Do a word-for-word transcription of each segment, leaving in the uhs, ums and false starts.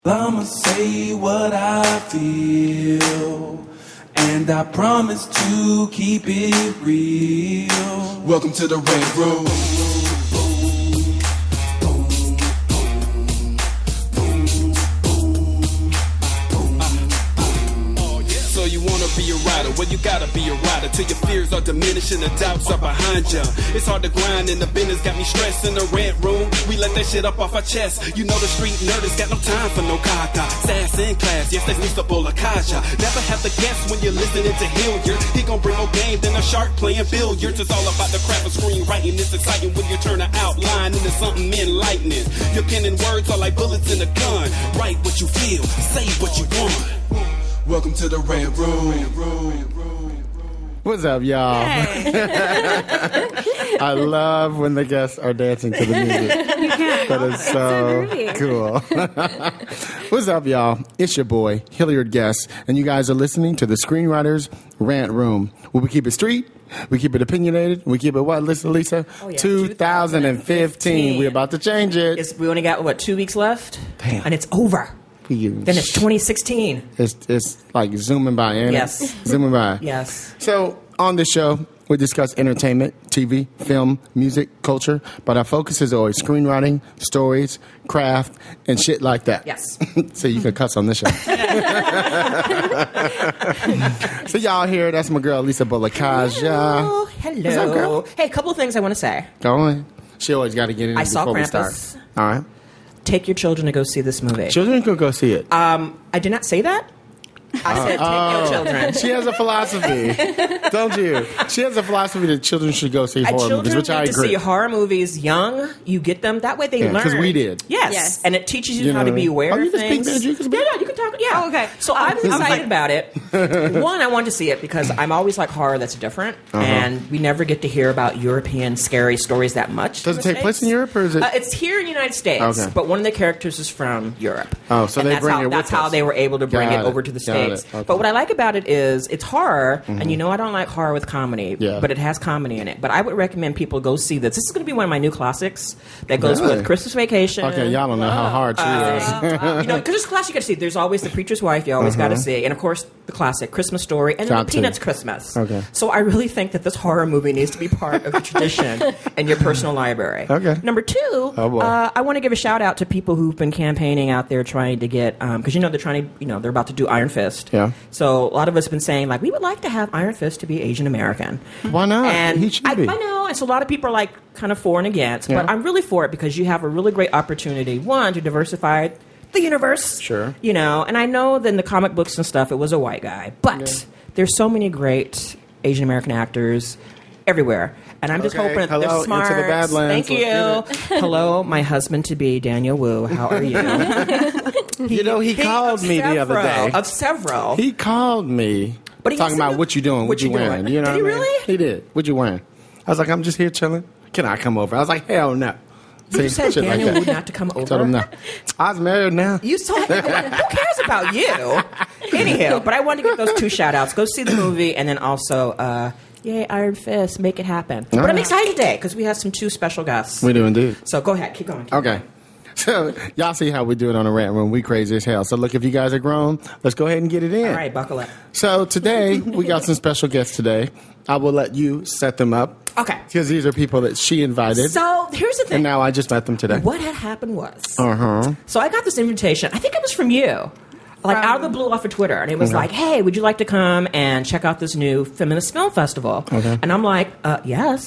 I'ma say what I feel, and I promise to keep it real. Welcome to the Red Room. So you wanna be a rider? Well, you gotta be a rider till your fears are diminishing, the doubts are behind you. It's hard to grind and the business got me stressed. In the Red Room, we let that shit up off our chest. You know the street nerd has got no time for no caca. Sass in class, yes, that's Mister Bolakaja. Never have to guess when you're listening to Hilliard. He gon' bring more game than a shark playing billiards. It's all about the craft of screenwriting. It's exciting when you turn an outline into something enlightening. Your pen and words are like bullets in a gun. Write what you feel, say what you want. Welcome to the Red Room. What's up, y'all? Hey. I love when the guests are dancing to the music. You can't. That is so cool. What's up, y'all? It's your boy, Hilliard Guest, and you guys are listening to the Screenwriters Rant Room, where we keep it street, we keep it opinionated, we keep it what? Listen, Lisa? Oh, yeah. twenty fifteen. We're about to change it. It's, we only got, what, two weeks left? Damn. And it's over. You. Then it's twenty sixteen. It's it's like zooming by, ain't Yes. it? Zooming by. Yes. So on this show, we discuss entertainment, T V, film, music, culture, but our focus is always screenwriting, stories, craft, and shit like that. Yes. So you can cuss on this show. So y'all here, that's my girl, Lisa Bolakaja. Hello. Hello. What's up, girl? Hey, a couple of things I want to say. Go on. She always got to get in I before saw we Krampus. start. All right. Take your children to go see this movie. Children can go see it. Um, I did not say that. I said take Oh. your children. She has a philosophy, don't you? She has a philosophy that children should go see Uh, horror movies, children which I need to agree. see horror movies young. You get them that way. They Yeah, learn 'cause we did. Yes. Yes. And it teaches you, You how know to what I be mean? aware Oh, you of can speak things. Spanish, you can speak- Yeah, yeah, you can talk. Yeah. Oh, okay. So I was I'm excited like- about it. One, I wanted to see it because I'm always like horror that's different, Uh-huh. and we never get to hear about European scary stories that much. Does in it the take place in States. Europe, or is it? Uh, it's here in the United States, Okay. but one of the characters is from Europe. Oh, so And they that's bring how, it with That's how us. they were able to bring Got it it. over to the Got it. States. Okay. But what I like about it is it's horror, and you know I don't like horror with comedy, Yeah. but it has comedy in it. But I would recommend people go see this. This is going to be one of my new classics that goes Really? with Christmas Vacation. Okay, y'all don't know how hard she Uh, is. you know, because it's a classic you got to see. There's always The Preacher's Wife you always got to see, and of course the classic Christmas Story, and then Got the to. Peanuts Christmas. Okay. So I really think that this horror movie needs to be part of the tradition in your personal library. Okay. Number two, Oh, boy. uh, I want to give a shout out to people who've been campaigning out there trying to get, because you know they're trying to, you know, they're about to do Iron Fist. Yeah. So a lot of us have been saying like we would like to have Iron Fist to be Asian American. Why not? And He should I, be. I know, and so a lot of people are like kind of for and against, Yeah. but I'm really for it because you have a really great opportunity, one, to diversify the universe. Sure. You know, and I know that in the comic books and stuff, it was a white guy, but Yeah. there's so many great Asian American actors everywhere. And I'm just Okay. hoping that Hello, they're Into smart. the Badlands. Thank you. Let's Hello, my husband to be, Daniel Wu. How are you? You know, he called of me the other several- day. Of several. He called me But he talking said- about what you doing, what, what you you wearing. doing. You know Did what he I mean? really? He did. What you wearing? I was like, I'm just here chilling. Can I come over? I was like, hell no. you See, said shit like Daniel that. Wu not to come over. Told him no. I was married now. You saw who cares about you? Anyhow, but I wanted to give those two shout outs. Go see the movie, and then also, uh, yay, Iron Fist, make it happen. But I'm right. excited today because we have some two special guests. We do indeed. So go ahead, keep going. keep Okay. So, y'all see how we do it on the Rant Room. We crazy as hell. So, look, if you guys are grown, let's go ahead and get it in. going. All right, buckle up. So, today, we got some special guests today. I will let you set them up. Okay. Because these are people that she invited. So here's the and thing. now I just met them today. What had happened was, Uh-huh. so I got this invitation. I think it was from you. Like out of the blue off of Twitter. And it was like, hey, would you like to come and check out this new feminist film festival? Okay. And I'm like, uh, yes.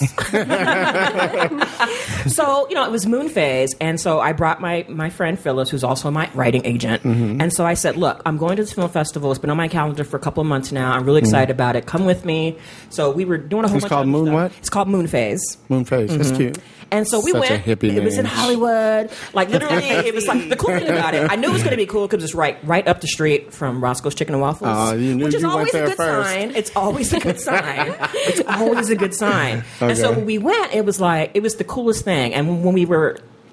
So, you know, it was Moon Phase. And so I brought my, my friend Phyllis, who's also my writing agent. Mm-hmm. And so I said, look, I'm going to this film festival. It's been on my calendar for a couple of months now. I'm really excited about it. Come with me. So we were doing a whole It's bunch called of other Moon stuff. what? It's called Moon Phase. Moon face. That's cute. And so we Such a went. hippie It was in name. Hollywood. Like literally, it was like the cool thing about it. I knew it was going to be cool because it's right, right up the street from Roscoe's Chicken and Waffles, Oh, you knew which is you went always there a good first. sign. It's always a good sign. It's always a good sign. And so Okay. when we went, it was like it was the coolest thing. And when we were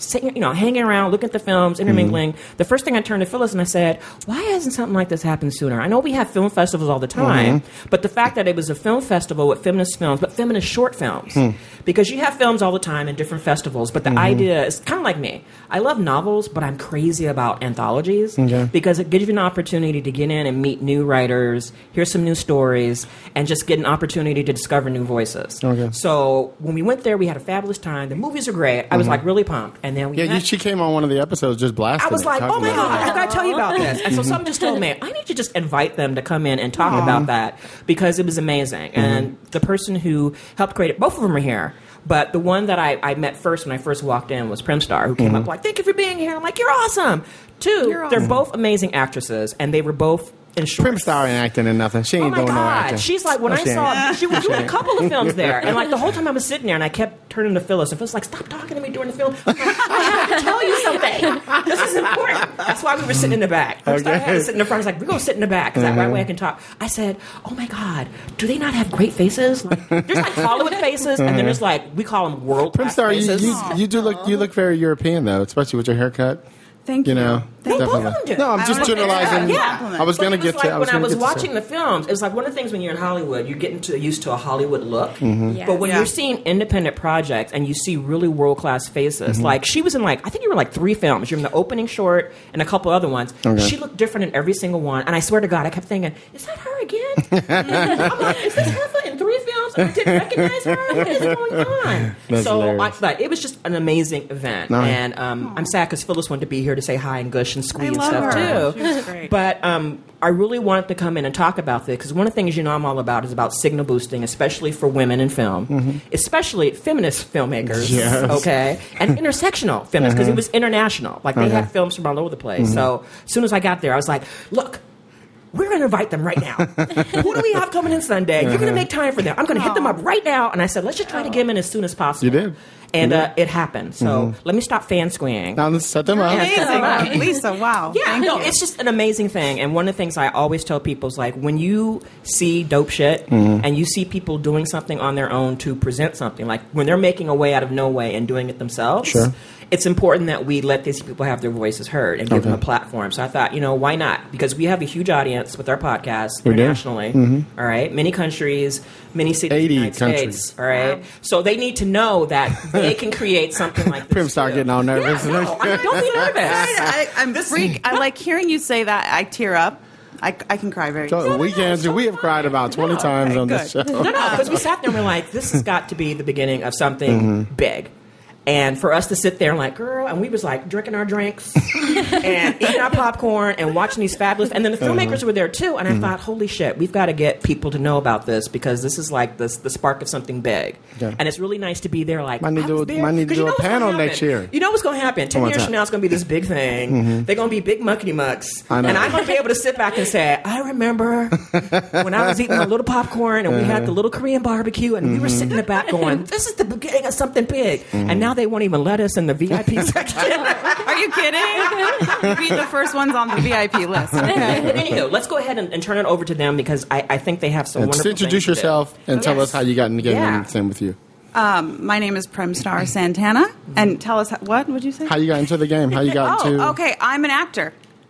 sitting, you know, hanging around, looking at the films, intermingling. Mm-hmm. The first thing I turned to Phyllis and I said, why hasn't something like this happened sooner? I know we have film festivals all the time, mm-hmm. but the fact that it was a film festival with feminist films, but feminist short films. Hmm. Because you have films all the time in different festivals, but the mm-hmm. idea is kind of like me. I love novels, but I'm crazy about anthologies okay. because it gives you an opportunity to get in and meet new writers, hear some new stories, and just get an opportunity to discover new voices. Okay. So when we went there, we had a fabulous time. The movies are great. I was mm-hmm. like really pumped. And then we yeah, met. You, she came on one of the episodes just blasting. I was it, like, oh my God, I got to tell you about this. And so someone just told me, I need to just invite them to come in and talk Aww. About that because it was amazing. Mm-hmm. And the person who helped create it, both of them are here. But the one that I, I met first when I first walked in was Primstar, who came mm-hmm. up like, thank you for being here. I'm like, you're awesome. Two, you're awesome. They're both amazing actresses, and they were both in shorts. Primstar ain't acting in nothing. She ain't oh doing God. no acting. She's like, when no, I she saw, ain't. she was doing a couple of films there, and like the whole time I was sitting there, and I kept turning to Phyllis, and Phyllis was like, stop talking to me during the film. I'm like, I have to tell you something. This is important. That's why we were sitting in the back. Primstar okay. had to sit in the front. I was like, we're going to sit in the back, because mm-hmm. that way I can talk. I said, oh my God, do they not have great faces? Like, there's like Hollywood faces, mm-hmm. and then there's like, we call them world-class Primstar, faces. You, you, you do look, you look very European, though, especially with your haircut. Thank you. You know, They both of them do. No, I'm just I generalizing. Yeah. I was going to get like to. I was when I was get watching the films, it was like one of the things when you're in Hollywood, you're getting to, used to a Hollywood look. Mm-hmm. Yes. But when yeah. you're seeing independent projects and you see really world class faces, mm-hmm. like she was in like I think you were like three films. You're in the opening short and a couple other ones. Okay. She looked different in every single one, and I swear to God, I kept thinking, is that her again? I'm like, is this her in three films? And I didn't recognize her. What is going on? That's so I, hilarious. like, it was just an amazing event, no. and um, I'm sad because Phyllis wanted to be here to say hi and gush and squeeze and stuff her. too. She was great. But um, I really wanted to come in and talk about this because one of the things you know I'm all about is about signal boosting, especially for women in film, mm-hmm. especially feminist filmmakers, yes. okay, and intersectional feminists because uh-huh. it was international. Like they okay. had films from all over the place. Mm-hmm. So as soon as I got there, I was like, look. We're going to invite them right now. Who do we have coming in Sunday? You're going to make time for them. I'm going to hit them up right now. And I said, let's just try to get them in as soon as possible. You did. And you uh, did. it happened. So mm-hmm. let me stop fan squeeing. Now let's set them up. Amazing. Lisa, wow. Yeah, Thank no, you. it's just an amazing thing. And one of the things I always tell people is like when you see dope shit mm-hmm. and you see people doing something on their own to present something, like when they're making a way out of no way and doing it themselves, sure. it's important that we let these people have their voices heard and give okay. them a platform. So I thought, you know, why not? Because we have a huge audience with our podcast we internationally. Mm-hmm. All right, many countries, many cities, eighty United countries. States. All right, wow. So they need to know that they can create something like this. Prim start getting all nervous. Yeah, no, I mean, don't be nervous. I, I'm freak. I like hearing you say that. I tear up. I, I can cry very so easily. We can do. We have cried about twenty no, times okay, on good. this show. No, no, because we sat there and we're like, this has got to be the beginning of something mm-hmm. big. And for us to sit there and like, girl, and we was like drinking our drinks and eating our popcorn and watching these fabulous, and then the filmmakers uh-huh. were there too. And I mm-hmm. thought, holy shit, we've got to get people to know about this because this is like this, the spark of something big. Yeah. And it's really nice to be there. Like, might need to do, might need to do a panel next year. You know what's going to happen? Ten years time. from now, it's going to be this big thing. Mm-hmm. They're going to be big muckety mucks, and I'm going to be able to sit back and say, I remember when I was eating my little popcorn and uh-huh. we had the little Korean barbecue, and mm-hmm. we were sitting in the back going, this is the beginning of something big. Mm-hmm. And now they won't even let us in the V I P section. Are you kidding? Be the first ones on the V I P list. Okay. But anywho, let's go ahead and, and turn it over to them because I, I think they have some and wonderful just introduce things to yourself do. and tell yes. us how you got in the game yeah. and same with you. Um, my name is Primstar Santana, and tell us how, what would you say? How you got into the game? How you got oh, into? okay. I'm an actor.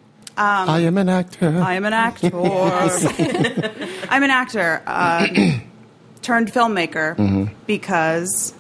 Um, I am an actor. I am an actor. I'm an actor uh, turned filmmaker mm-hmm. because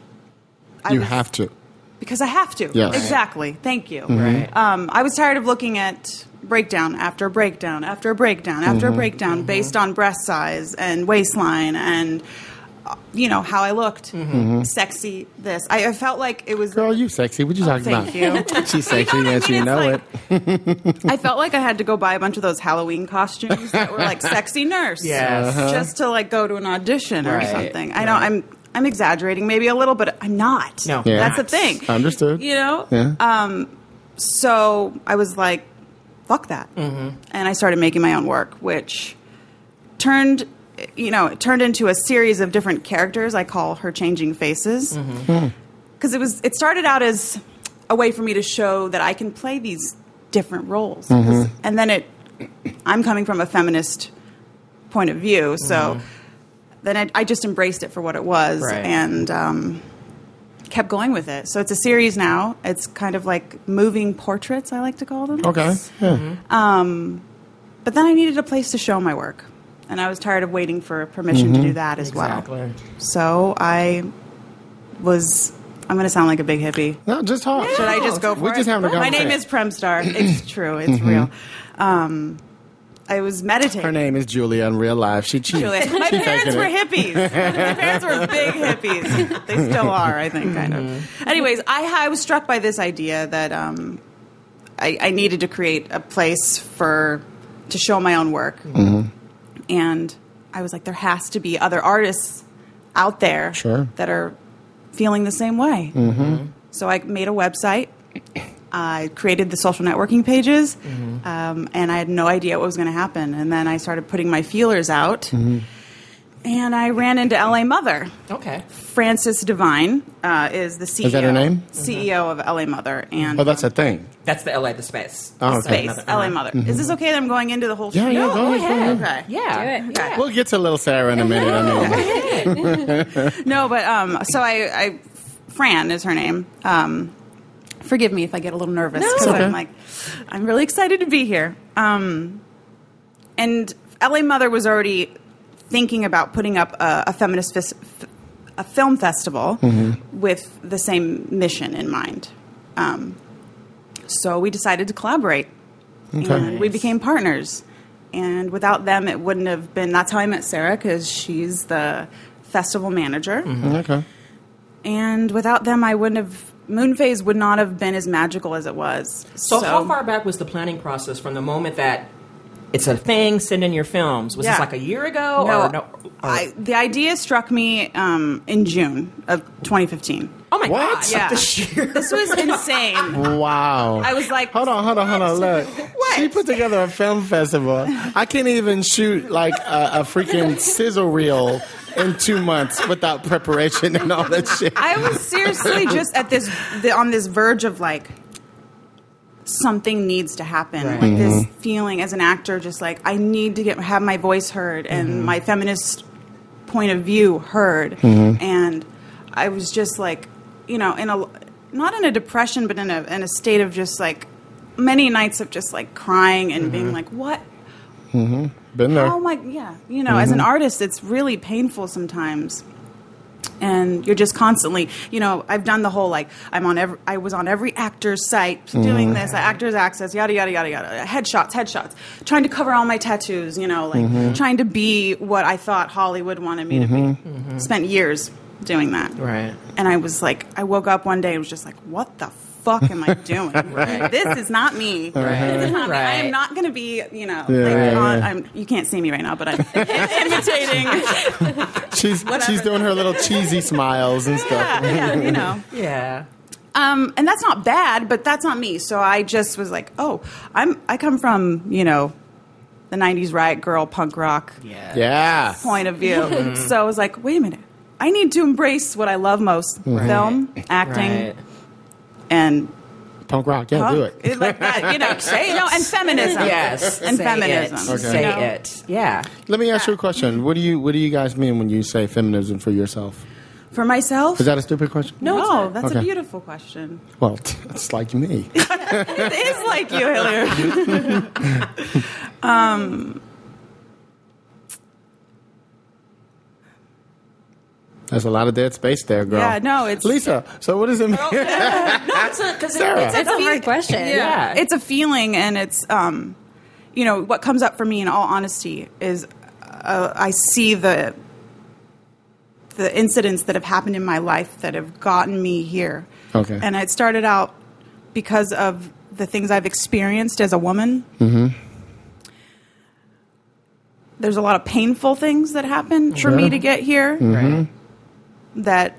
I you was, have to. Because I have to. Yes. Exactly. Thank you. Mm-hmm. Right. Um, I was tired of looking at breakdown after breakdown after breakdown after mm-hmm. breakdown mm-hmm. based on breast size and waistline and, uh, you know, how I looked. Mm-hmm. Sexy this. I, I felt like it was... Girl, you sexy. What you oh, talking thank about? You. She's sexy you know and you know like, it. I felt like I had to go buy a bunch of those Halloween costumes that were like sexy nurse. Yes. Uh-huh. Just to like go to an audition or right. something. I know I'm... I'm exaggerating maybe a little, but I'm not. No. Yeah. That's the thing. Understood. You know? Yeah. Um, so I was like, fuck that. Mm-hmm. And I started making my own work, which turned, you know, it turned into a series of different characters. I call her Changing Faces. Because mm-hmm. it was, it started out as a way for me to show that I can play these different roles. Mm-hmm. And then it, I'm coming from a feminist point of view, so... Mm-hmm. Then I, I just embraced it for what it was, right. and um, kept going with it. So it's a series now. It's kind of like moving portraits, I like to call them. Okay. Yeah. Um, but then I needed a place to show my work. And I was tired of waiting for permission to do that as Exactly. well. So I was, I'm going to sound like a big hippie. No, just talk. Should I just go for We're it? just having a My conversation. name is Premstar. It's true. It's real. Um, I was meditating. Her name is Julia in real life. She cheats. Julia. My She parents faking were it. hippies. My parents were big hippies. They still are, I think, kind of. Anyways, I, I was struck by this idea that um, I, I needed to create a place for to show my own work. Mm-hmm. And I was like, there has to be other artists out there Sure. that are feeling the same way. Mm-hmm. So I made a website. I created the social networking pages, Mm-hmm. um, and I had no idea what was going to happen. And then I started putting my feelers out, Mm-hmm. and I ran into L A Mother. Okay. Frances Devine uh, is the C E O. Is that her name? C E O of L A Mother. And Oh, that's a thing. That's the L A, the space. Oh, okay. Space, L A Mother. Is this okay that I'm going into the whole Yeah, show? yeah, No, go ahead, go Okay. Yeah. Do it. Okay. We'll get to little Sarah in a minute. I mean, No, but um, so I, I, Fran is her name. Um, forgive me if I get a little nervous because okay. I'm like, I'm really excited to be here. Um, and L A Mother was already thinking about putting up a, a feminist fes- a film festival with the same mission in mind. Um, so we decided to collaborate, Okay. and we became partners. And without them, it wouldn't have been. That's how I met Sarah, because she's the festival manager. okay. And without them, I wouldn't have. Moonphase would not have been as magical as it was. So, how far back was the planning process from the moment that it's a thing, send in your films? Was Yeah. this like a year ago? No, or no or- I, the idea struck me um, in June of twenty fifteen. oh my What? God. Yeah, This year. this was insane. Wow. I was like, Hold on, hold on, hold on. Look. What? She put together a film festival. I can't even shoot like a, a freaking sizzle reel in two months without preparation and all that shit. I was seriously just at this the, on this verge of like something needs to happen. Right. Like this feeling as an actor, just like I need to get have my voice heard and Mm-hmm. my feminist point of view heard. Mm-hmm. And I was just like, you know, in a not in a depression, but in a in a state of just like many nights of just like crying and Mm-hmm. being like, what? Been there. Oh my, yeah. You know, as an artist, it's really painful sometimes. And you're just constantly, you know, I've done the whole like, I'm on every, I was on every actor's site doing this, actors access, yada, yada, yada, yada, headshots, headshots, trying to cover all my tattoos, you know, like trying to be what I thought Hollywood wanted me to be. Spent years doing that. Right. And I was like, I woke up one day and was just like, what the fuck am I doing? Right. This is not me. This is not me. I Right. am not going to be, you know, Yeah, like, yeah, on, yeah. I'm, you can't see me right now, but I'm imitating. She's she's doing her little cheesy smiles and stuff. yeah, yeah, you know. Yeah. Um, and that's not bad, but that's not me. So I just was like, oh, I'm. I come from, you know, the nineties riot girl punk rock Yeah. Yeah. point of view. So I was like, wait a minute. I need to embrace what I love most: film, acting, Right. and Punk rock. Yeah, punk. do it. Like that, you know, say, you know, and feminism. Yes. and Say feminism. It. Okay. Say you know? it. Yeah. Let me ask you a question. What do you what do you guys mean when you say feminism for yourself? For myself, Is that a stupid question? no, it's not. that's Okay. a beautiful question. Well, it's like me. It is like you, Hilliard. um, There's a lot of dead space there, girl. Yeah, no, it's Lisa. So what does it mean? It's a, 'cause it- Sarah. it's a- That's a hard question. Yeah. it's a feeling, and it's um, you know, what comes up for me in all honesty is uh, I see the the incidents that have happened in my life that have gotten me here. Okay. And it started out because of the things I've experienced as a woman. Mm-hmm. There's a lot of painful things that happened for me to get here Right. that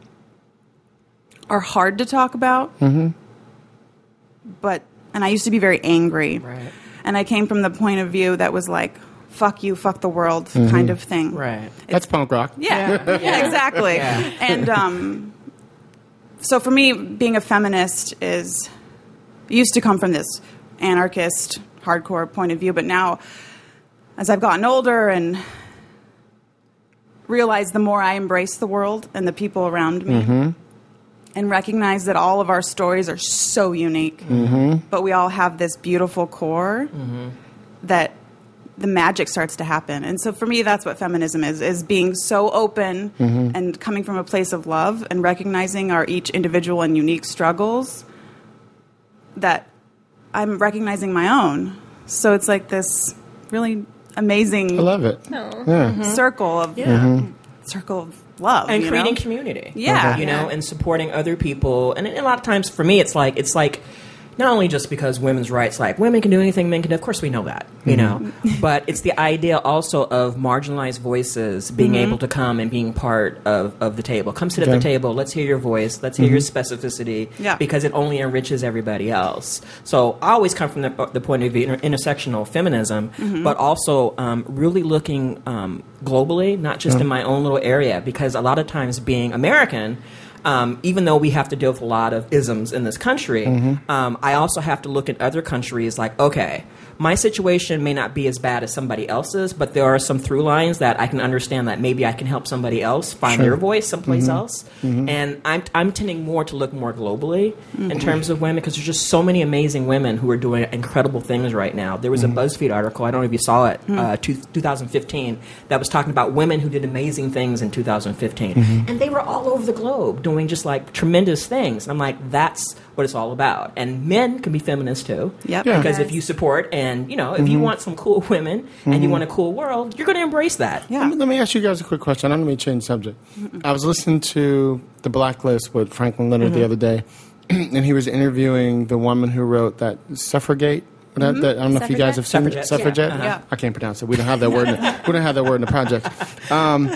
are hard to talk about. Mm-hmm. But and I used to be very angry. Right. And I came from the point of view that was like, fuck you, fuck the world kind of thing. Right. That's punk rock. Yeah, yeah, exactly. Yeah. And um, so for me, being a feminist is used to come from this anarchist, hardcore point of view, but now, as I've gotten older and realized the more I embrace the world and the people around me, and recognize that all of our stories are so unique, mm-hmm. but we all have this beautiful core mm-hmm. that the magic starts to happen. And so for me, that's what feminism is, is being so open mm-hmm. and coming from a place of love and recognizing our each individual and unique struggles, that I'm recognizing my own. So it's like this really amazing I love it. No. Yeah. Mm-hmm. circle of yeah. mm-hmm. circle of love. And you creating know? community. Yeah. You know, and supporting other people. And a lot of times for me, it's like, it's like, not only just because women's rights, like women can do anything men can do. Of course, we know that, you mm-hmm. know. But it's the idea also of marginalized voices being mm-hmm. able to come and being part of, of the table. Come sit okay. at the table. Let's hear your voice. Let's hear mm-hmm. your specificity. Yeah. Because it only enriches everybody else. So I always come from the, the point of view of intersectional feminism, mm-hmm. but also um, really looking um, globally, not just yeah. in my own little area. Because a lot of times being American, Um, even though we have to deal with a lot of isms in this country, mm-hmm. um, I also have to look at other countries like, okay, my situation may not be as bad as somebody else's, but there are some through lines that I can understand that maybe I can help somebody else find sure. their voice someplace mm-hmm. else. Mm-hmm. And I'm, I'm tending more to look more globally mm-hmm. in terms of women, because there's just so many amazing women who are doing incredible things right now. There was mm-hmm. a BuzzFeed article, I don't know if you saw it, mm-hmm. uh, two, twenty fifteen, that was talking about women who did amazing things in two thousand fifteen. Mm-hmm. And they were all over the globe doing just like tremendous things. And I'm like, that's what it's all about. And men can be feminists too. Yep. Yeah. Because yes. if you support and, you know, if mm-hmm. you want some cool women mm-hmm. and you want a cool world, you're going to embrace that. Yeah. Let me, let me ask you guys a quick question. I don't mean to change the subject. Mm-mm. I was listening to The Blacklist with Franklin Leonard mm-hmm. the other day, and he was interviewing the woman who wrote that Suffragette. That, Mm-hmm. that, I don't know if you guys have seen Suffragette. Suffragette. Yeah. Uh-huh. Yeah. I can't pronounce it. We don't have that word. In, we don't have that word in the project. Um,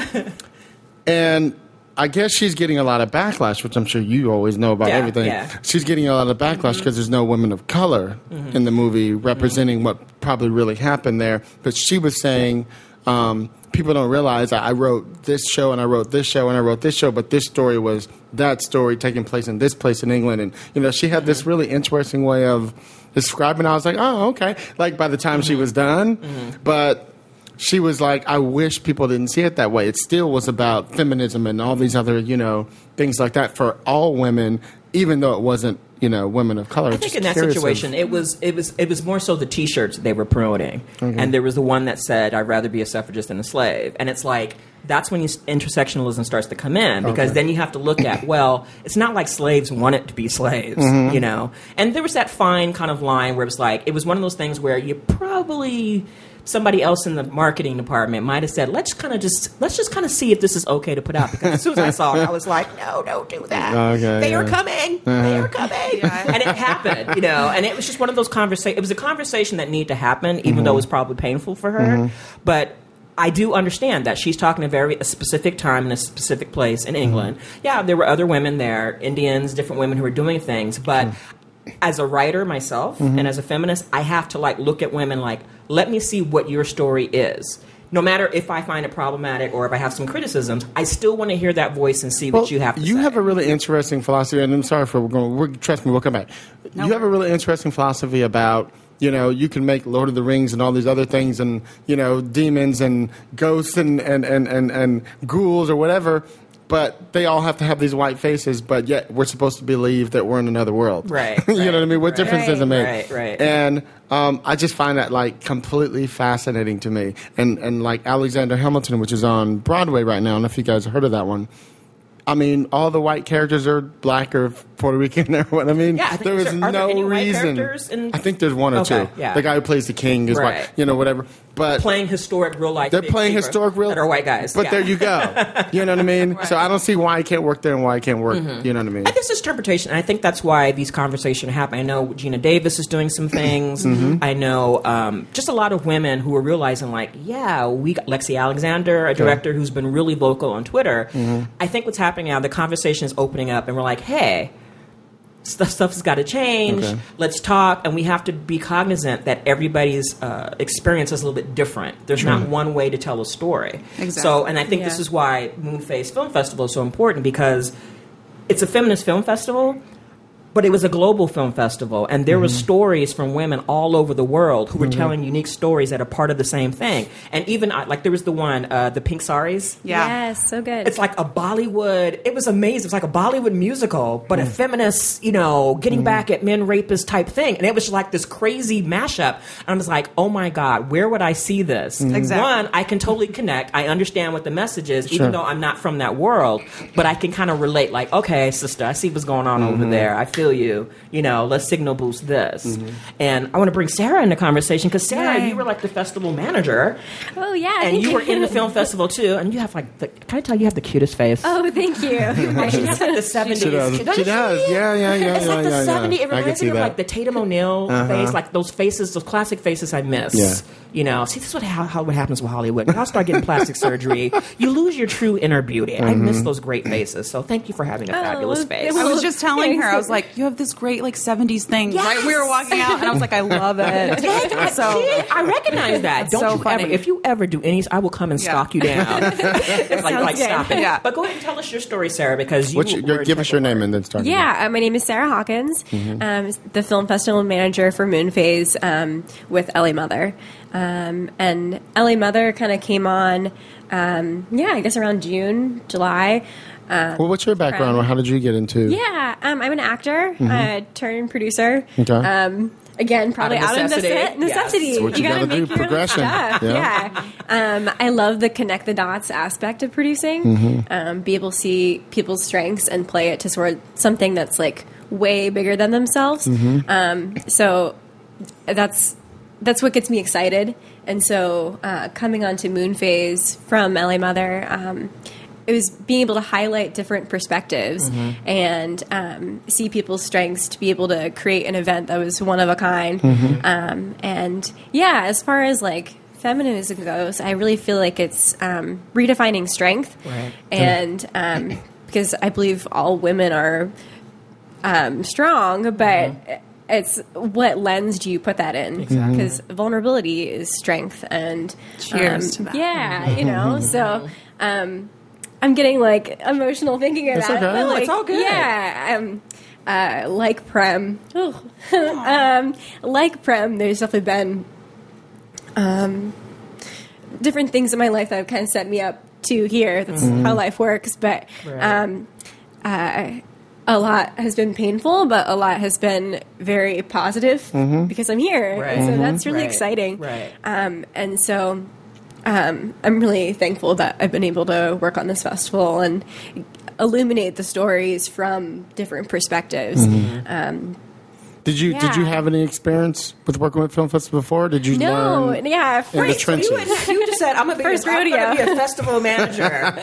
and I guess she's getting a lot of backlash, which I'm sure you always know about yeah, everything. Yeah. She's getting a lot of backlash because mm-hmm. there's no women of color mm-hmm. in the movie representing mm-hmm. what probably really happened there. But she was saying um, people don't realize I, I wrote this show and I wrote this show and I wrote this show, but this story was that story taking place in this place in England. And, you know, she had mm-hmm. this really interesting way of describing. I was like, oh, okay. Like by the time mm-hmm. she was done. Mm-hmm. But she was like, I wish people didn't see it that way. It still was about feminism and all these other, you know, things like that for all women, even though it wasn't, you know, women of color. I think in that situation, of, it was it was it was more so the T-shirts they were promoting, okay. and there was the one that said, "I'd rather be a suffragist than a slave," and it's like that's when you, intersectionalism starts to come in, because okay. then you have to look at, well, it's not like slaves wanted to be slaves, mm-hmm. you know, and there was that fine kind of line where it was like it was one of those things where you probably. Somebody else in the marketing department might have said, let's kind of just let's just kind of see if this is okay to put out. Because as soon as I saw it, I was like, no, don't do that. Okay, they yeah. are coming. Uh-huh. They are coming. Yeah. And it happened, you know. And it was just one of those conversations. It was a conversation that needed to happen, even mm-hmm. though it was probably painful for her. Mm-hmm. But I do understand that she's talking a very a specific time in a specific place in England. Mm-hmm. Yeah, there were other women there, Indians, different women who were doing things. But mm-hmm. as a writer myself mm-hmm. and as a feminist, I have to like look at women like, let me see what your story is. No matter if I find it problematic or if I have some criticisms, I still want to hear that voice and see well, what you have to you say. You have a really interesting philosophy, and I'm sorry for we're going. We're, trust me, we'll come back. No. You have a really interesting philosophy about, you know, you can make Lord of the Rings and all these other things, and you know, demons and ghosts and and and and, and ghouls or whatever. But they all have to have these white faces, but yet we're supposed to believe that we're in another world. Right. you right, know what I mean? What right, difference does it make? Right, right. And um, I just find that, like, completely fascinating to me. And, and like, Alexander Hamilton, which is on Broadway right now. I don't know if you guys have heard of that one. I mean, all the white characters are black or Puerto Rican or what I mean. Yeah, I think there is there, no there reason. In... I think there's one or okay, two. Yeah. The guy who plays the king is right. white, you know, whatever. But playing historic real life. They're playing historic real that are white guys. But yeah. there you go. You know what I mean? Right. So I don't see why it can't work there and why it can't work. Mm-hmm. You know what I mean? I think it's interpretation. And I think that's why these conversations happen. I know Gina Davis is doing some things. Mm-hmm. I know um, just a lot of women who are realizing, like, yeah, we got Lexi Alexander, a director yeah. who's been really vocal on Twitter. Mm-hmm. I think what's happening now, the conversation is opening up, and we're like, hey, stuff stuff's got to change. Okay. Let's talk, and we have to be cognizant that everybody's uh, experience is a little bit different. There's mm-hmm. not one way to tell a story. Exactly. So, and I think yeah. this is why Moonface Film Festival is so important, because it's a feminist film festival, but it was a global film festival, and there mm-hmm. were stories from women all over the world who were mm-hmm. telling unique stories that are part of the same thing. And even, like, there was the one, uh, the Pink Saris. Yeah. Yes, so good. It's like a Bollywood, it was amazing. It's like a Bollywood musical, but mm. a feminist, you know, getting mm. back at men rapists type thing. And it was like this crazy mashup. And I was like, oh my God, where would I see this? Mm. Exactly. One, I can totally connect. I understand what the message is, sure. even though I'm not from that world, but I can kind of relate, like, okay, sister, I see what's going on mm-hmm. over there. I feel you. You know, let's signal boost this. Mm-hmm. And I want to bring Sarah in the conversation, because Sarah, Yay. you were like the festival manager. Oh, yeah. And you were in the film festival too. And you have like, the, can I tell you, you have the cutest face? Oh, thank you. She has like the seventies. She does. She does. Yeah, yeah, yeah. It's yeah, like the yeah, seventies. Yeah. It reminds me of like the Tatum O'Neal uh-huh. face, like those faces, those classic faces I miss. Yeah. You know, see, this is what, how, how, what happens with Hollywood. When y'all start getting plastic surgery, you lose your true inner beauty. Mm-hmm. I miss those great faces. So thank you for having a oh, fabulous face. I was just telling her, I was like, you have this great like seventies thing. Yes. Right? We were walking out, and I was like, I love it. So I recognize that. Don't so you funny. ever, if you ever do any, I will come and stalk yeah. you down. like, like stop it. Yeah. But go ahead and tell us your story, Sarah, because you What's your, give us your name and then start. Yeah, uh, my name is Sarah Hawkins. Mm-hmm. Um, the film festival manager for Moonphase um, with L A Mother. Um, and L A Mother kind of came on, um, yeah, I guess around June, July. Um, well, what's your background? From, how did you get into? Yeah, um, I'm an actor, mm-hmm. uh, turned producer. Okay. Um, again, probably out of, necessity. Out of necessity. Yes. What you, you got to do, progression. Yeah. yeah. Um, I love the connect the dots aspect of producing. Mm-hmm. Um, be able to see people's strengths and play it to sort of something that's like way bigger than themselves. Mm-hmm. Um, so that's that's what gets me excited. And so uh, coming onto Moonphase from L A Mother, um, it was being able to highlight different perspectives mm-hmm. and um, see people's strengths to be able to create an event that was one of a kind. Mm-hmm. Um, and yeah, as far as like feminism goes, I really feel like it's um, redefining strength. Right. And um, because I believe all women are um, strong, but mm-hmm. it's what lens do you put that in? Exactly. Because vulnerability is strength. And cheers um, to that. Yeah, you know, so... Um, I'm getting like emotional thinking of it's that. Okay. But, like, it's all good. Yeah, um, uh, like Prem, um, like Prem. There's definitely been um, different things in my life that have kind of set me up to here. That's mm-hmm. how life works. But right. um, uh, a lot has been painful, but a lot has been very positive mm-hmm. because I'm here. Right. And so mm-hmm. that's really right. exciting. Right. Um, and so. Um, I'm really thankful that I've been able to work on this festival and illuminate the stories from different perspectives. Mm-hmm. Um, did you yeah. did you have any experience with working with film festivals before? Did you no, learn yeah, in the first, trenches? You, you just said I'm gonna be, first a, I'm rodeo. gonna be a festival manager.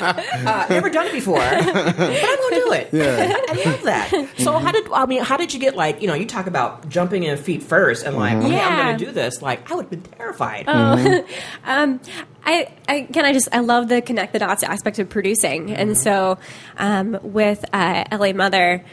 Uh, never done it before, but I'm gonna do it. Yeah. I love that. So how did I mean? How did you get like you know? You talk about jumping in feet first and like, mm-hmm. okay, yeah. I'm gonna do this. Like I would have been terrified. Oh. Mm-hmm. um, I, I again, I just I love the connect the dots aspect of producing, mm-hmm. and so um, with uh, L A Mother,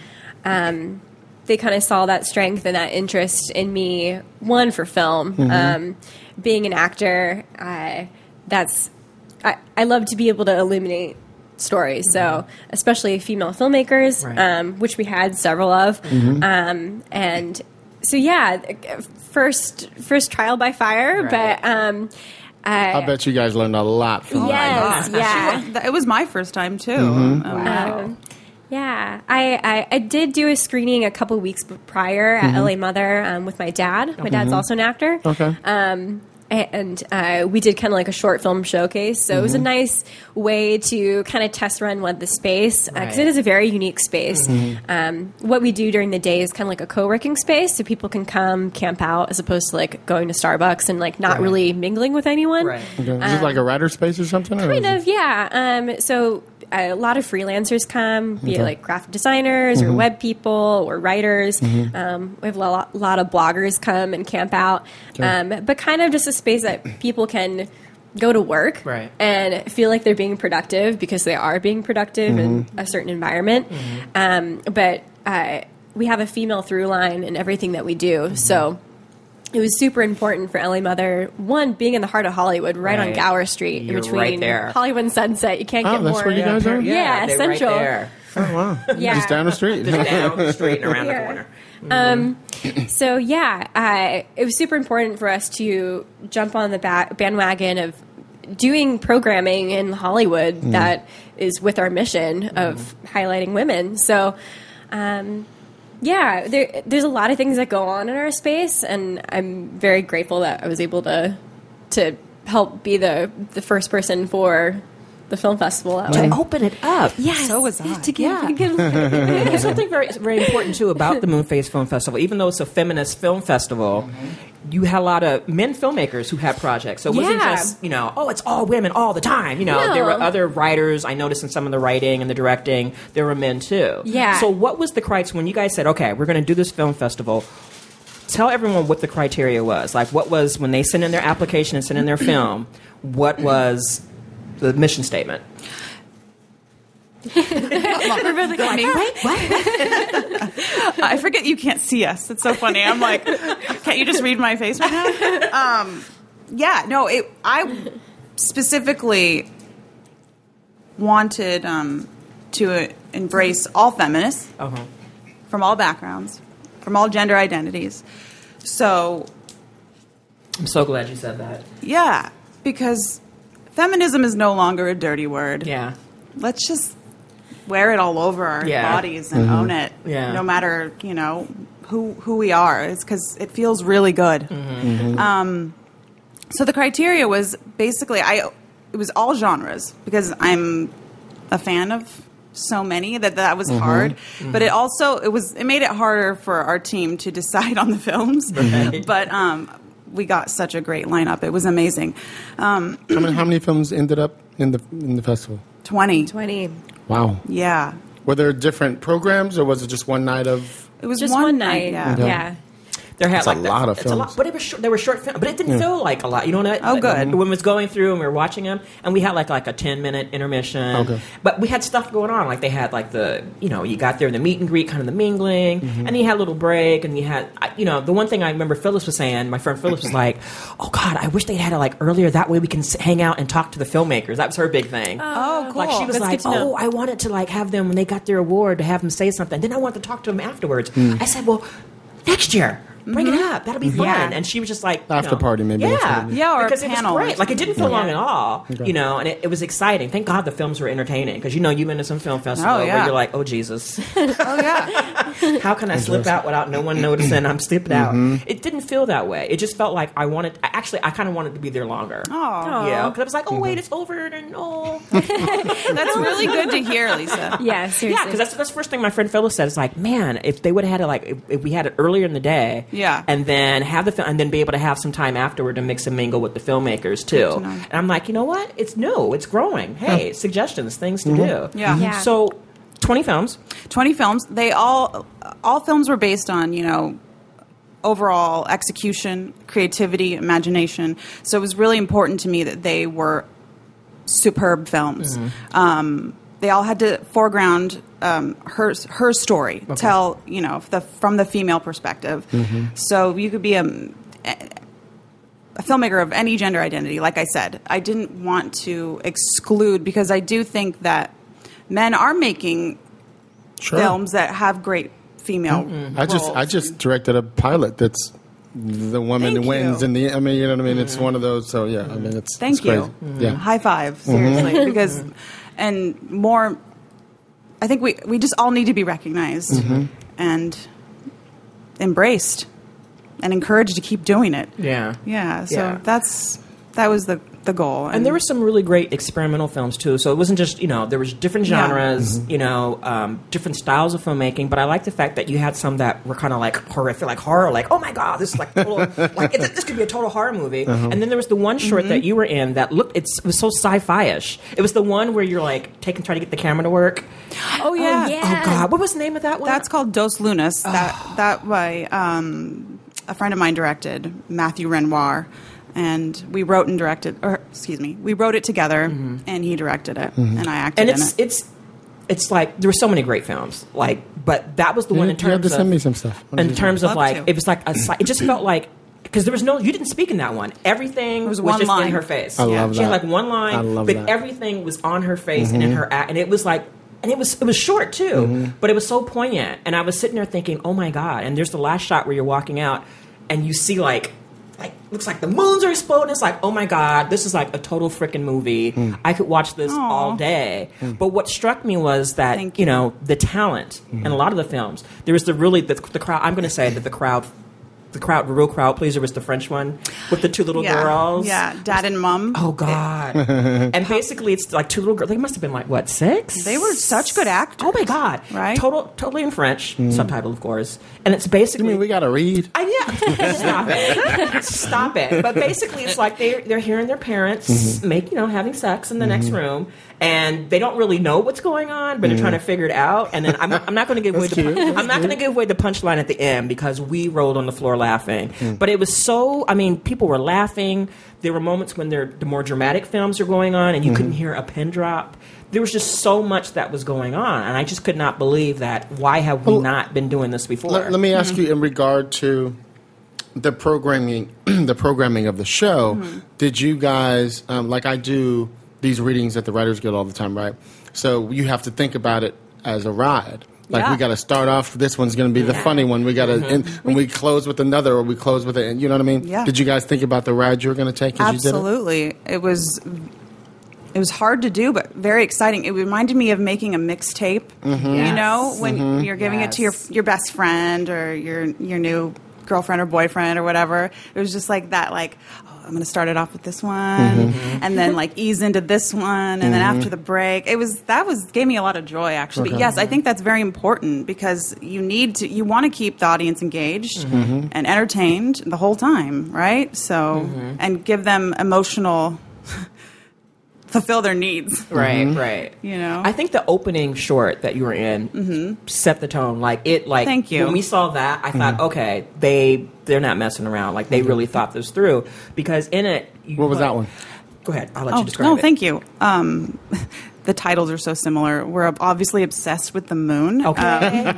um, they kind of saw that strength and that interest in me. One for film, mm-hmm. um, being an actor, uh, that's I, I love to be able to illuminate stories. Mm-hmm. So especially female filmmakers, right. um, which we had several of, mm-hmm. um, and so yeah, first first trial by fire, right. but. Um, Uh, I bet you guys learned a lot from yes, that. Yes, yeah. It was my first time, too. Mm-hmm. Um, wow. Um, yeah, I, I, I did do a screening a couple weeks prior at mm-hmm. L A Mother um, with my dad. My dad's mm-hmm. also an actor. Okay. Um, and uh, we did kind of like a short film showcase. So mm-hmm. it was a nice way to kind of test run what the space, because uh, right. it is a very unique space. Mm-hmm. Um, what we do during the day is kind of like a co-working space, so people can come camp out as opposed to like going to Starbucks and like not right. really mingling with anyone. Right. Okay. Is it like a writer space or something? Kind or of, yeah. Um, so a lot of freelancers come, be okay. it like graphic designers mm-hmm. or web people or writers. Mm-hmm. Um, we have a lot, lot of bloggers come and camp out. Okay. Um, but kind of just a space that people can go to work right. and feel like they're being productive because they are being productive mm-hmm. in a certain environment. Mm-hmm. Um, but uh, we have a female through line in everything that we do. Mm-hmm. So it was super important for L A Mother, one, being in the heart of Hollywood, right, right. on Gower Street, You're in between right there. Hollywood and Sunset. You can't oh, get that's more. where you guys are? Yeah, yeah Central. Right there. Oh, wow. Yeah. Just down the street. Just down the street and around Yeah. the corner. Um, so yeah, uh, it was super important for us to jump on the ba- bandwagon of doing programming in Hollywood Mm. that is with our mission of highlighting women. So, um, yeah, there, there's a lot of things that go on in our space, and I'm very grateful that I was able to to help be the the first person for the film festival. That way. To open it up. Yes, So was I. To give, Yeah. give- There's something very very important too about the Moonface Film Festival. Even though it's a feminist film festival, you had a lot of men filmmakers who had projects. So it wasn't Yeah. just, you know, oh, it's all women all the time. You know, No. there were other writers. I noticed in some of the writing and the directing, there were men too. Yeah. So what was the criteria when you guys said, okay, we're going to do this film festival? Tell everyone what the criteria was. Like, what was when they sent in their application and sent in their film? What was the mission statement? I forget you can't see us. It's so funny. I'm like, can't you just read my face right now? Um, yeah, no, it, I specifically wanted um, to uh, embrace all feminists Uh-huh. from all backgrounds, from all gender identities. So, I'm so glad you said that. yeah, because feminism is no longer a dirty word. Yeah. Let's just wear it all over our Yeah. bodies and own it, Yeah. no matter, you know, who who we are. It's because it feels really good. Um, so the criteria was basically, I it was all genres, because I'm a fan of so many that that was hard. But it also, it was it made it harder for our team to decide on the films. Right. But um, we got such a great lineup. It was amazing. Um, How many, how many films ended up in the in the festival? twenty. twenty. Wow. Yeah. Were there different programs, or was it just one night of? It was Just one, one night. night. Yeah. Okay. Yeah. There had It's a like lot that, of it's a lot, films. but it was short, they were short films, but it didn't feel like a lot. You know what? Oh, good. When it was going through and we were watching them, and we had like like a ten minute intermission. Okay. But we had stuff going on. Like they had like the you know you got there the meet and greet, kind of the mingling, Mm-hmm. and then you had a little break, and you had I- you know the one thing I remember Phyllis was saying. My friend Phyllis was like, "Oh God, I wish they had it like earlier. That way we can s- hang out and talk to the filmmakers." That was her big thing. Oh, cool. Like she was That's like, good to know. "Oh, I wanted to like have them when they got their award to have them say something. Then I wanted to talk to them afterwards." Mm. I said, "Well, next year, bring it up. That'll be fun." Yeah. And she was just like, you After know, party, maybe, or yeah, something. Yeah, or a because it was panel or great. Like it didn't feel long Yeah. at all, you know, and it, it was exciting. Thank God the films were entertaining because you know you've been to some film festival Oh, where yeah. you're like, "Oh Jesus, Oh, yeah. how can I slip out without no one noticing I'm slipping out?" Mm-hmm. It didn't feel that way. It just felt like I wanted. Actually, I kind of wanted to be there longer. Oh, Yeah, because I was like, "Oh wait, it's over," and oh. that's really good to hear, Lisa. Yeah, seriously. Yeah, because that's, that's the first thing my friend Phyllis said. It's like, man, if they would have had it like, if, if we had it earlier in the day, Yeah. and then have the film, and then be able to have some time afterward to mix and mingle with the filmmakers too. to know. And I'm like, you know what? It's new. It's growing. Hey, suggestions, things to do. Yeah. Yeah. So, twenty films. twenty films. They all, all films were based on, you know, overall execution, creativity, imagination. So it was really important to me that they were superb films. Um, they all had to foreground um, her her story, tell you know the from the female perspective. So you could be a, a filmmaker of any gender identity. Like I said, I didn't want to exclude because I do think that men are making Sure. films that have great female. I just I roles. just directed a pilot that's the woman Thank wins you. in the. I mean, you know what I mean. It's one of those. So yeah, I mean, it's Thank it's you. crazy. Yeah. High five, seriously, because and more. I think we we just all need to be recognized and embraced and encouraged to keep doing it. Yeah. Yeah, so Yeah. that's that was the the goal. And there were some really great experimental films too. So it wasn't just you know there was different Yeah. genres, you know, um, different styles of filmmaking. But I like the fact that you had some that were kind of like horrific, like horror, like oh my god, this is like total, like it, this could be a total horror movie. And then there was the one short that you were in that looked it's, it was so sci-fi-ish. It was the one where you're like taking trying to get the camera to work. oh yeah, yeah. Oh god, what was the name of that one? that's called Dos Lunas. That that by um, a friend of mine directed, Matthew Renoir. And we wrote and directed, or excuse me, we wrote it together, and he directed it, and I acted and in it's it. it's it's like there were so many great films, like but that was the one You, in you have terms to send of me some stuff. in terms of Love like to. it was like a sci- it just felt like because there was no you didn't speak in that one everything was was, one just in line. her face I love she had that. like one line I love but that. everything was on her face and in her act and it was like and it was it was short too, mm-hmm. but it was so poignant. And I was sitting there thinking, oh my God. And there's the last shot where you're walking out and you see like, like looks like the moons are exploding. It's like, oh my God, this is like a total freaking movie. Mm. I could watch this Aww. all day. Mm. But what struck me was that, Thank you. you know, the talent mm. in a lot of the films. There was the really, the, the crowd, I'm going to say that the crowd The crowd, the real crowd pleaser was the French one with the two little yeah. girls. Yeah, dad and mom. Oh, God. And basically, it's like two little girls. They must have been like, what, six? They were such good actors. Oh, my God. Right? Total, totally in French, mm. subtitled, of course. And it's basically... You mean we got to read? Uh, yeah. Stop it. Stop it. But basically, it's like they're, they're hearing their parents mm-hmm. make, you know, having sex in the mm-hmm. next room. And they don't really know what's going on, but mm. they're trying to figure it out. And then I'm, I'm not going to give away the I'm not going to give away the punchline at the end because we rolled on the floor laughing. Mm. But it was so. I mean, people were laughing. There were moments when there the more dramatic films are going on, and you mm-hmm. couldn't hear a pin drop. There was just so much that was going on, and I just could not believe that. Why have we well, not been doing this before? Let, let me ask mm-hmm. you in regard to the programming, the programming of the show. Mm-hmm. Did you guys um, like I do? These readings at the Writers Guild all the time, right? So you have to think about it as a ride. Like yeah. we got to start off. This one's going to be the yeah. funny one. We got to, mm-hmm. and we close with another, or we close with it. You know what I mean? Yeah. Did you guys think about the ride you were going to take? As Absolutely. You did it? it was. It was hard to do, but very exciting. It reminded me of making a mixtape. Mm-hmm. Yes. You know, when mm-hmm. you're giving yes. it to your your best friend or your your new girlfriend or boyfriend or whatever. It was just like that, like. I'm going to start it off with this one, mm-hmm. and then like ease into this one, and mm-hmm. then after the break, it was that was gave me a lot of joy actually. Okay. Yes, I think that's very important because you need to you want to keep the audience engaged mm-hmm. and entertained the whole time, right? So mm-hmm. and give them emotional. Fulfill their needs. Right, mm-hmm. right. You know? I think the opening short that you were in mm-hmm. set the tone. Like, it, like, Thank you. When we saw that, I mm-hmm. thought, okay, they, they're not messing around. Like, they mm-hmm. really thought this through. Because in it... You, what was that one? Go ahead. I'll let oh, you describe no, it. No, thank you. Um, the titles are so similar. We're obviously obsessed with the moon. Okay. Um,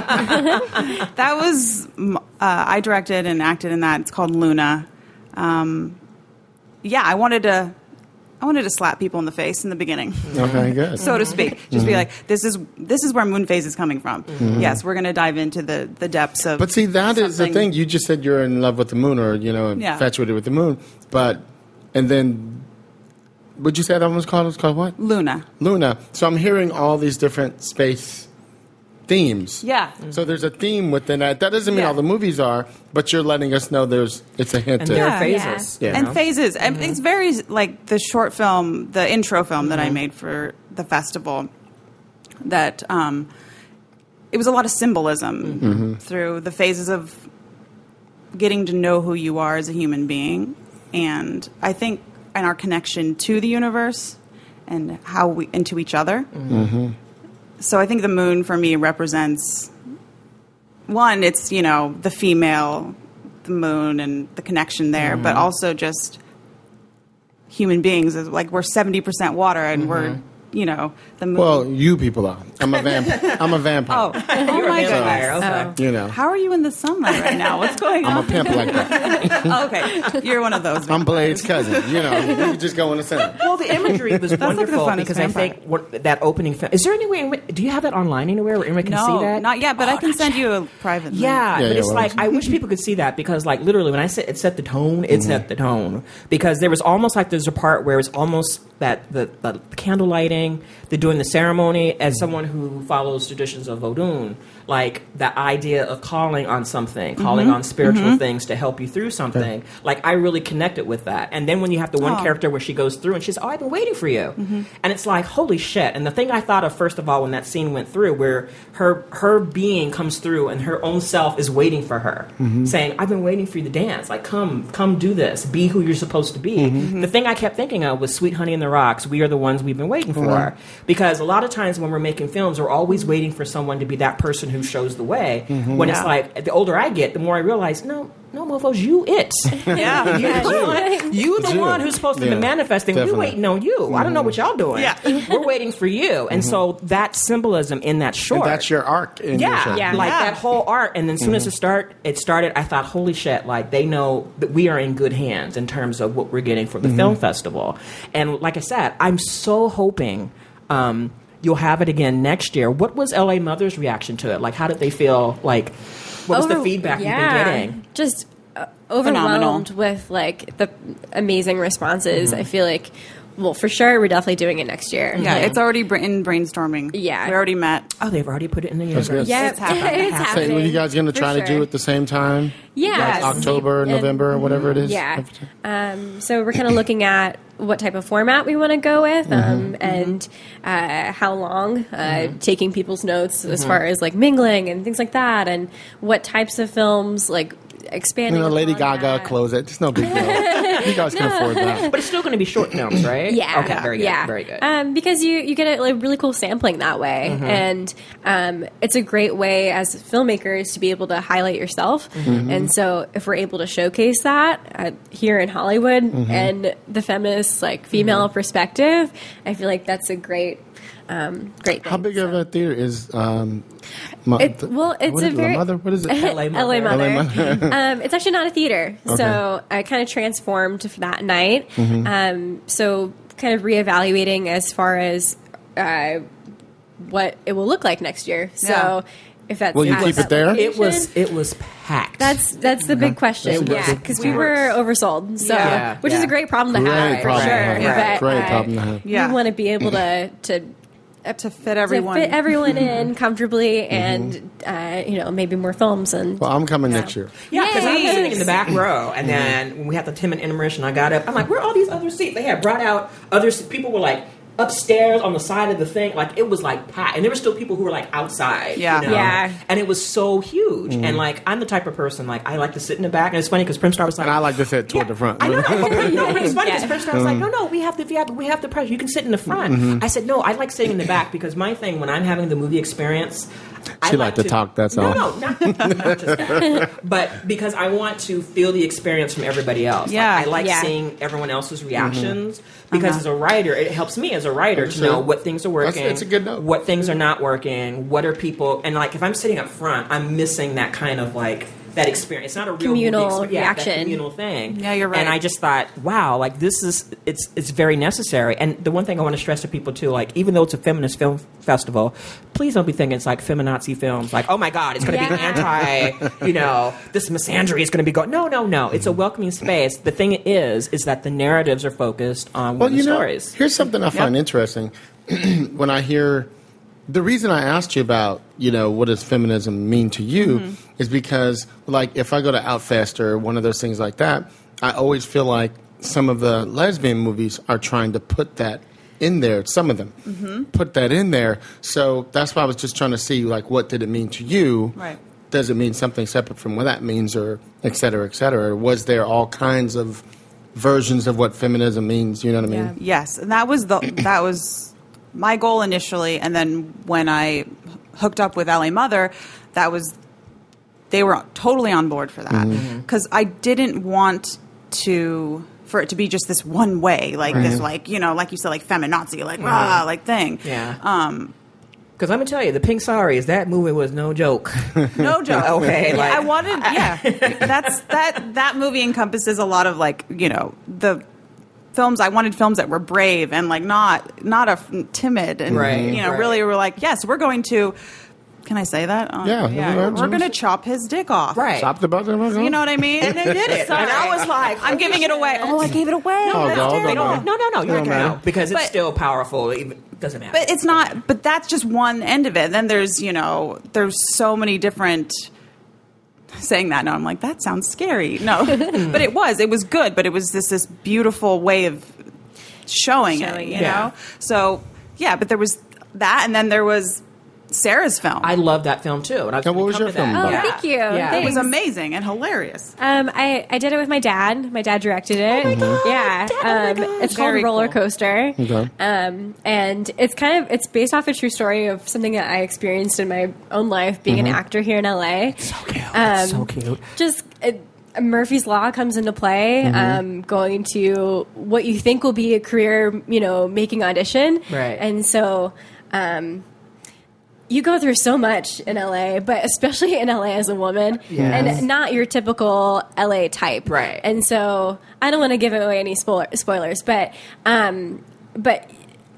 that was... Uh, I directed and acted in that. It's called Luna. Um, yeah, I wanted to... I wanted to slap people in the face in the beginning. Okay, good. so to speak. Just mm-hmm. be like, this is this is where moon phase is coming from. Mm-hmm. Yes, we're going to dive into the, the depths of But see, that something. is the thing. You just said you're in love with the moon or, you know, yeah. infatuated with the moon. But, and then, what'd you say that one was called? It was called what? Luna. Luna. So I'm hearing all these different space themes. Yeah. So there's a theme within that. That doesn't mean yeah. all the movies are, but you're letting us know there's it's a hint. And to there it. are phases. Yeah. Yeah. And phases. Mm-hmm. And it's very like the short film, the intro film mm-hmm. that I made for the festival. That um, it was a lot of symbolism mm-hmm. through the phases of getting to know who you are as a human being, and I think in our connection to the universe and how we into each other. Mm-hmm. So I think the moon for me represents, one, it's, you know, the female, the moon and the connection there, mm-hmm. but also just human beings. Like, we're seventy percent water and mm-hmm. we're, you know, the moon. Well, you people are. I'm a vampire. I'm a vampire. Oh, oh my vampire. goodness. Okay. Oh. You know. How are you in the sunlight right now? What's going on? I'm a pimp like that. Oh, okay. You're one of those vampires. I'm Blade's cousin. You know, you can just go in the center. Well, the imagery was That's wonderful like because vampire. I think what, that opening film... Is there any way... In which, do you have that online anywhere where anyone can no, see that? not yet, but oh, I can send yet. you a private link. Yeah, yeah but yeah, it's well, like, I wish people could see that because, like, literally, when I said it set the tone, it mm-hmm. set the tone. Because there was almost like there's a part where it's almost that the, the candle lighting, they're doing the ceremony. As someone who follows traditions of Vodun, like the idea of calling on something, calling mm-hmm. on spiritual mm-hmm. things to help you through something, like I really connected with that. And then when you have the one oh. character where she goes through and she's, oh, I've been waiting for you. Mm-hmm. And it's like, holy shit. And the thing I thought of, first of all, when that scene went through, where her her being comes through and her own self is waiting for her, mm-hmm. saying, I've been waiting for you to dance. Like, come, come do this. Be who you're supposed to be. Mm-hmm. The thing I kept thinking of was Sweet Honey in the Rocks. We are the ones we've been waiting for. Mm-hmm. Because a lot of times when we're making films, we're always waiting for someone to be that person who shows the way. Mm-hmm. When yeah. it's like, the older I get, the more I realize, no, no, mofos, you it. Yeah. you the one, you the you. one who's supposed to yeah, be manifesting. Definitely. We're waiting on you. Mm-hmm. I don't know what y'all doing. Yeah. We're waiting for you. And mm-hmm. so that symbolism in that short. And that's your arc in yeah, your show. Yeah, like yeah. that whole art. And then as soon mm-hmm. as it start, it started, I thought, holy shit, like they know that we are in good hands in terms of what we're getting for the mm-hmm. film festival. And like I said, I'm so hoping... Um, you'll have it again next year. What was L A Mother's reaction to it? Like, how did they feel? Like, what was Over- the feedback yeah, you've been getting? Just uh, overwhelmed Phenomenal. with like the amazing responses. Mm-hmm. I feel like, well, for sure, we're definitely doing it next year. Yeah, it's already bra- in brainstorming. Yeah. we already met. Oh, they've already put it in the That's universe. good. Yeah, It's happening. it's So, So, happening. were you guys going to for try to do sure. it the same time? Yeah, Like October, And- November, or whatever it is? Yeah. Um, so we're kind of looking at what type of format we want to go with, um, and uh, how long, uh, taking people's notes as far as like mingling and things like that, and what types of films, like expanding. You know, Lady upon Gaga that. close it. It's no big deal. You guys can afford that. But it's still going to be short films, right? Yeah. Okay, very good. Yeah. Very good. Um, because you, you get a like, really cool sampling that way. Mm-hmm. And um, it's a great way as filmmakers to be able to highlight yourself. Mm-hmm. And so if we're able to showcase that uh, here in Hollywood Mm-hmm. and the feminist, like, female perspective, I feel like that's a great, um, great thing. How big of So- a theater is um, Mo- It- well, it's what a is it, very- La Mother? What is it? L A Mother. L A Mother. L A Mother. um, it's actually not a theater, so I kind of transformed for that night. Mm-hmm. Um, so kind of reevaluating as far as uh, what it will look like next year. So Yeah. if that's Will you at keep that it there? It was location, it was packed. That's that's the big question, That's a yeah, good- because we we were- were oversold, so Yeah. which is Yeah. a great problem to Great have, problem for to sure. have. Yeah. But, Great uh, problem to have. Yeah. we want to be able to to To fit everyone. to fit everyone in comfortably, and uh, you know, maybe more films and Well, I'm coming next year. Yeah, because I was Yay. sitting in the back row, and then when we had the ten minute intermission, I got up. I'm like, where are all these other seats? They had brought out other se- people were like upstairs on the side of the thing, like it was like packed, and there were still people who were like outside. Yeah. you know? Yeah. and it was so huge. And like, I'm the type of person like I like to sit in the back, and it's funny because Prim Star was like, And I like to sit toward Yeah, the front. I know. But, no, but it's funny because Yeah. Prim Star was like, no, no, we have the we have, we have the pressure. You can sit in the front. Mm-hmm. I said, no, I like sitting in the back because my thing when I'm having the movie experience. I She like to talk, that's no, all. No, not, not just that. But because I want to feel the experience from everybody else. Yeah. Like, I like Yeah. seeing everyone else's reactions Mm-hmm. because Uh-huh. as a writer, it helps me as a writer to Sure. know what things are That's- working, it's a good note. what things are not working, what are people, and like if I'm sitting up front, I'm missing that kind of like that experience. It's not a real Communal movie experience. Yeah, that reaction. communal thing. Yeah, you're right. And I just thought, wow, like this is it's it's very necessary. And the one thing I want to stress to people too, like even though it's a feminist film festival, please don't be thinking it's like feminazi films. Like, oh my God, it's going to Yeah. be anti, you know, this misandry is going to be going. No, no, no. It's a welcoming space. The thing is, is that the narratives are focused on Well, women's you know, stories. here's something I find Yep. interesting. When I hear the reason I asked you about, you know, what does feminism mean to you Mm-hmm. is because, like, if I go to Outfest or one of those things like that, I always feel like some of the lesbian movies are trying to put that in there. Some of them Mm-hmm. put that in there. So that's why I was just trying to see, like, what did it mean to you? Right. Does it mean something separate from what that means, or et cetera, et cetera? Or was there all kinds of versions of what feminism means? You know what I mean? Yes, and that was the that was my goal initially, and then when I hooked up with L A Mother, that was they were totally on board for that because I didn't want to for it to be just this one way, like this, like you know, like you said, like feminazi, like rah, like thing. Yeah. Um, Because I'm gonna tell you, the Pink Saris, that movie was no joke. no joke. Okay, like- I wanted, yeah. That's that. That movie encompasses a lot of like you know the films. I wanted films that were brave and like not not a timid and Right, you know right. really were like yes, we're going to. Can I say that? Um, Yeah, yeah. yeah, We're going to chop his dick off. Right. Stop the button. You know what I mean? And they did it. Sorry. And I was like, I'm giving it away. Oh, I gave it away. Oh, That's God, terrible. don't No, worry. no, no, no. You're Don't not matter. no, because it's But- still powerful. It doesn't matter. But it's not. But that's just one end of it. Then there's you know there's so many different. Saying that now, I'm like that sounds scary. No, but it was. It was good. But it was this this beautiful way of showing, Showing it. You it. Yeah. know. So yeah, but there was that, and then there was Sarah's film. I love that film too. And I was And what gonna was come your to that. film Oh, about? thank you. Yeah. it was Thanks. amazing and hilarious. Um, I, I did it with my dad. My dad directed it. Oh my God, Yeah. Dad, oh my um, gosh. it's called Very Roller cool. Coaster. Okay. Um, and it's kind of it's based off a true story of something that I experienced in my own life being an actor here in L A. So cute. Um, so cute. Just it, Murphy's Law comes into play. Um, going to what you think will be a career, you know, making audition. Right. And so. Um, you go through so much in L A, but especially in L A as a woman, Yes. and not your typical L A type. Right. And so I don't want to give away any spoiler, spoilers, but um, but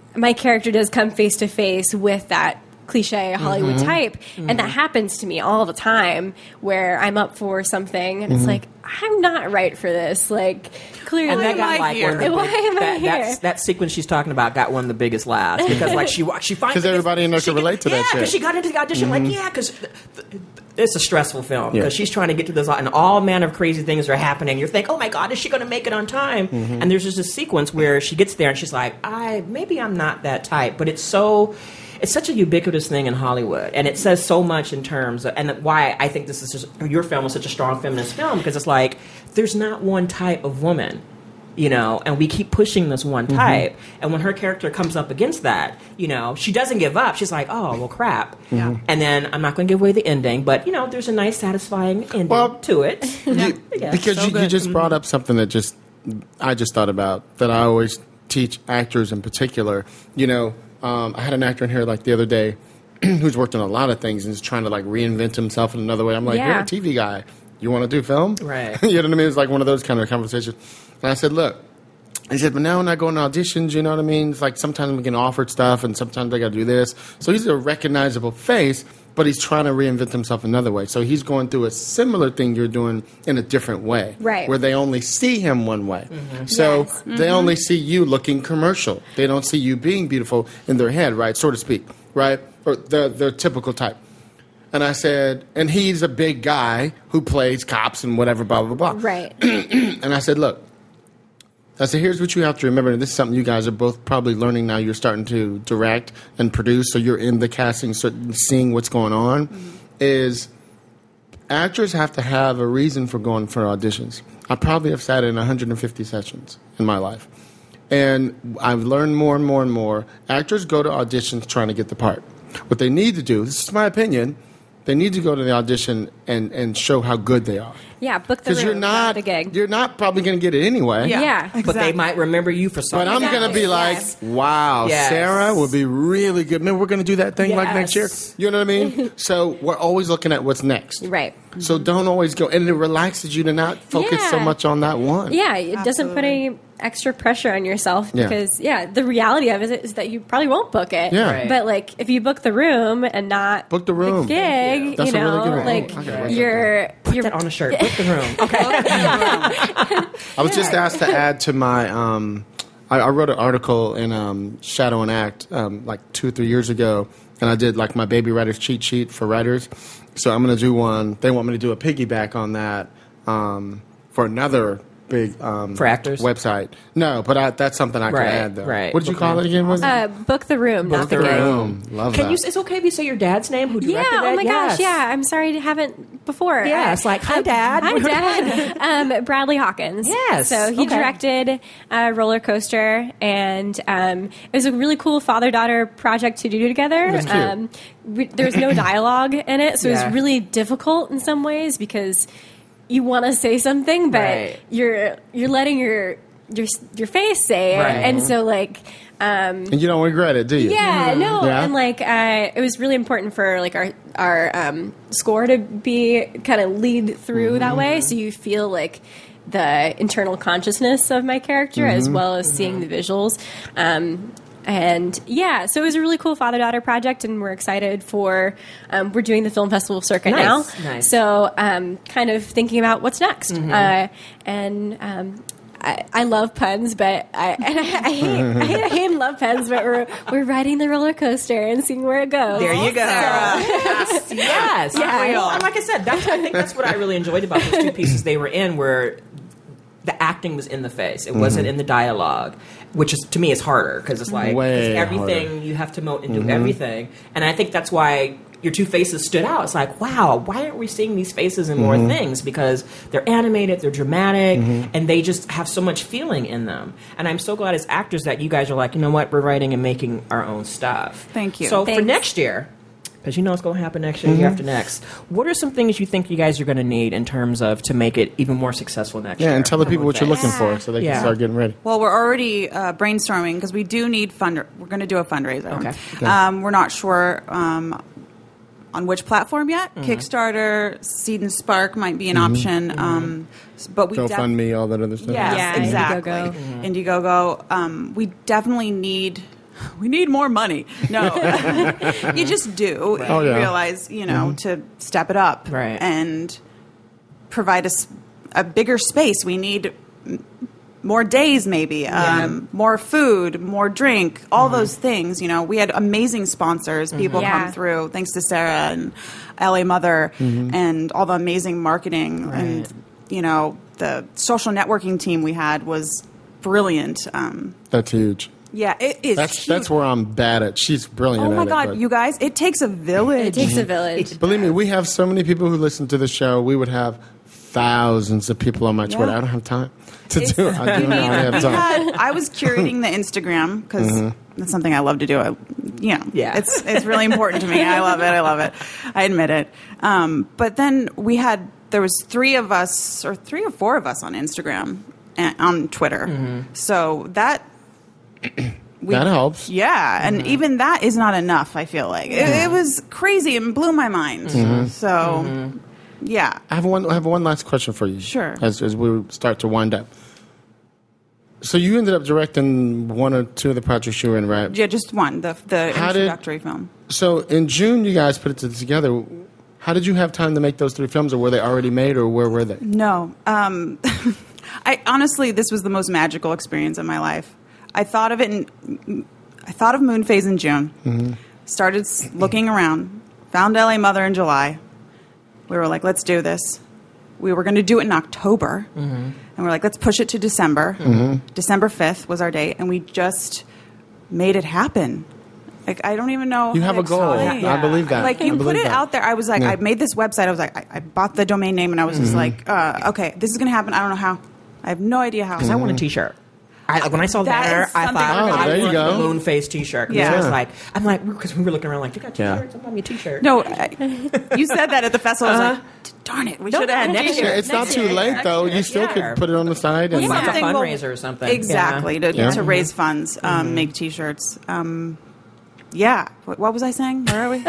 my character does come face to face with that cliche Hollywood Mm-hmm. type, mm-hmm. and that happens to me all the time where I'm up for something and Mm-hmm. it's like, I'm not right for this, like clearly And that am I got like here? one of the Why big, am I that, here? that's, that sequence she's talking about got one of the biggest laughs because like she wa- she finally 'Cause everybody in there she can get- relate to that yeah, shit. because she got into the audition like yeah because it's a stressful film Yeah. because she's trying to get to this and all manner of crazy things are happening. You think, oh my god, is she going to make it on time? Mm-hmm. And there's just a sequence where she gets there and she's like, I maybe I'm not that type, but it's so. It's such a ubiquitous thing in Hollywood, and it says so much in terms of, and why I think this is just, your film is such a strong feminist film, because it's like, there's not one type of woman, you know, and we keep pushing this one type, mm-hmm. and when her character comes up against that, you know, she doesn't give up. She's like, oh, well, crap. Yeah. And then, I'm not going to give away the ending, but, you know, there's a nice, satisfying ending Well, to it. You- Yeah, because so you, you good. just brought up something that just I just thought about that I always teach actors in particular. You know, um, I had an actor in here like the other day who's worked on a lot of things and is trying to like reinvent himself in another way. I'm like, Yeah. you're a T V guy. You want to do film? Right. You know what I mean? It's like one of those kind of conversations. And I said, look, he said, but now when I go on auditions, you know what I mean? It's like sometimes we get offered stuff and sometimes I got to do this. So he's a recognizable face, but he's trying to reinvent himself another way. So he's going through a similar thing you're doing in a different way. Right. Where they only see him one way. Mm-hmm. So Yes. they only see you looking commercial. They don't see you being beautiful in their head, right? So to speak, right? Or the, the typical type. And I said, and he's a big guy who plays cops and whatever, blah, blah, blah. Right. And I said, look, I said, here's what you have to remember. And this is something you guys are both probably learning now. You're starting to direct and produce, so you're in the casting, so seeing what's going on, mm-hmm. is actors have to have a reason for going for auditions. I probably have sat in one hundred fifty sessions in my life. And I've learned more and more and more. Actors go to auditions trying to get the part. What they need to do, this is my opinion, they need to go to the audition and, and show how good they are. Yeah, book the Because room, you're not, the gig. you're not probably going to get it anyway. Yeah. Yeah. But they Exactly. might remember you for something. But I'm going to be like, Yes. wow, Yes. Sarah would be really good. Man, we're going to do that thing like next year. Yes. You know what I mean? So we're always looking at what's next. Right. So don't always go. And it relaxes you to not focus so Yeah. much on that one. Yeah, it doesn't put any extra pressure on yourself Yeah. because, yeah, the reality of it is that you probably won't book it. Yeah. Right. But, like, if you book the room and not Book the room. gig, That's you a really know, good one. like, Oh, I gotta write that you're... Put you're that on a shirt. Book the room. Okay. I was just asked to add to my. Um, I, I wrote an article in um, Shadow and Act um, like two or three years ago, and I did like my baby writer's cheat sheet for writers. So I'm going to do one. They want me to do a piggyback on that um, for another big um, For actors? website. No, but I, that's something I Right, can add though. right. What did you Book call room. it again? Was it? Uh, book the room, not the the gig. room. Love Can that. you? It's okay if you say your dad's name who Yeah, directed it. oh my Yes. gosh, yeah. I'm sorry I haven't before. Yeah, Uh, it's like, hi, Dad. Hi, Dad. um, Bradley Hawkins. Yes, So he okay. directed uh, Roller Coaster, and um, it was a really cool father-daughter project to do together. That's cute. Um, we, there was no dialogue in it, so it Yeah. was really difficult in some ways because you want to say something, but Right. you're you're letting your your your face say it, Right. and so like. Um, And you don't regret it, do you? yeah, no, Yeah. and like uh, it was really important for like our our um, score to be kind of lead through that way, so you feel like the internal consciousness of my character as well as seeing the visuals. Um, and yeah, so it was a really cool father daughter project, and we're excited for um, we're doing the film festival circuit Nice, now. nice. So um, kind of thinking about what's next, uh, and. Um, I, I love puns, but I, and I, I hate I hate, I hate and love puns, but we're we're riding the roller coaster and seeing where it goes. There you go. Yes, yes. Yeah. Well, and like I said, that's I think that's what I really enjoyed about those two pieces they were in, where the acting was in the face. It wasn't in the dialogue, which is to me is harder because it's like Way it's everything harder. you have to moat and do everything, and I think that's why. Your two faces stood out. It's like, wow, why aren't we seeing these faces in more things? Because they're animated, they're dramatic, and they just have so much feeling in them. And I'm so glad as actors that you guys are like, you know what, we're writing and making our own stuff. Thank you. So for Thanks. next year, because you know it's going to happen next year, year after next, what are some things you think you guys are going to need in terms of to make it even more successful next year? Yeah, and tell the people what you're looking for so they Yeah. can start getting ready. Well, we're already uh, brainstorming because we do need fund. We're going to do a fundraiser. Okay. Okay. Um, we're not sure um, on which platform yet. Mm-hmm. Kickstarter, Seed and Spark might be an option. Um, s- but we def- GoFundMe, all that other stuff. Yes, Yeah, exactly. Indiegogo. Indiegogo. Um, we definitely need we need more money. No, you just do. Right. You Oh, yeah. realize, you know, to step it up Right. and provide us a, bigger space. We need m- more days, maybe, um, more food, more drink, all those things. You know, we had amazing sponsors. People Yeah. come through, thanks to Sarah and L A Mother and all the amazing marketing. And, you know, the social networking team we had was brilliant. Um, That's huge. yeah, it is That's huge. that's where I'm bad at. She's brilliant Oh my at it. God, but- you guys! It takes a village. It takes a village. Believe me, we have so many people who listen to the show. We would have thousands of people on my Yeah. Twitter. I don't have time to It's- do it. I do not have We time. had- I was curating the Instagram because that's something I love to do. I, you know, Yeah. it's it's really important to me. I love it. I love it. I admit it. Um, but then we had there was three of us or three or four of us on Instagram and on Twitter. So that. We, That helps. Yeah, and even that is not enough, I feel like. It, it was crazy and blew my mind. So, yeah. I have one. I have one last question for you. Sure. As, as we start to wind up. So you ended up directing one or two of the projects you were in, right? Yeah, just one, the, the How did- introductory film. So in June, you guys put it together. How did you have time to make those three films, or were they already made, or where were they? No. Um, I honestly, this was the most magical experience of my life. I thought of it in, I thought of Moonphase in June. Mm-hmm. Started s- looking around. Found L A Mother in July. We were like, let's do this. We were going to do it in October. Mm-hmm. And we're like, let's push it to December. December fifth was our date. And we just made it happen. Like, I don't even know. You how have to a goal. explain. I believe that. Like, I you put believe it that. out there. I was like, Yeah. I made this website. I was like, I, I bought the domain name, and I was just like, uh, okay, this is going to happen. I don't know how. I have no idea how. I want a T-shirt. I, like, when I saw That that, is I something thought we're Oh, gonna there I you want go. the moon face T-shirt. 'Cause Yeah. I was like, I'm like, because we were looking around like, you got Yeah. T-shirts? I'm buying me a T-shirt. No, I, you said that at the festival. I was like, darn it, we No, should have had no, next yeah, year. Yeah, it's not Next too year. late though. You still Yeah. could put it on the side. And Well, yeah. Something Like a will- fundraiser or something. Exactly, Yeah. to, Yeah. to raise funds, um, make T-shirts. Um, yeah. What, what was I saying? Where are we?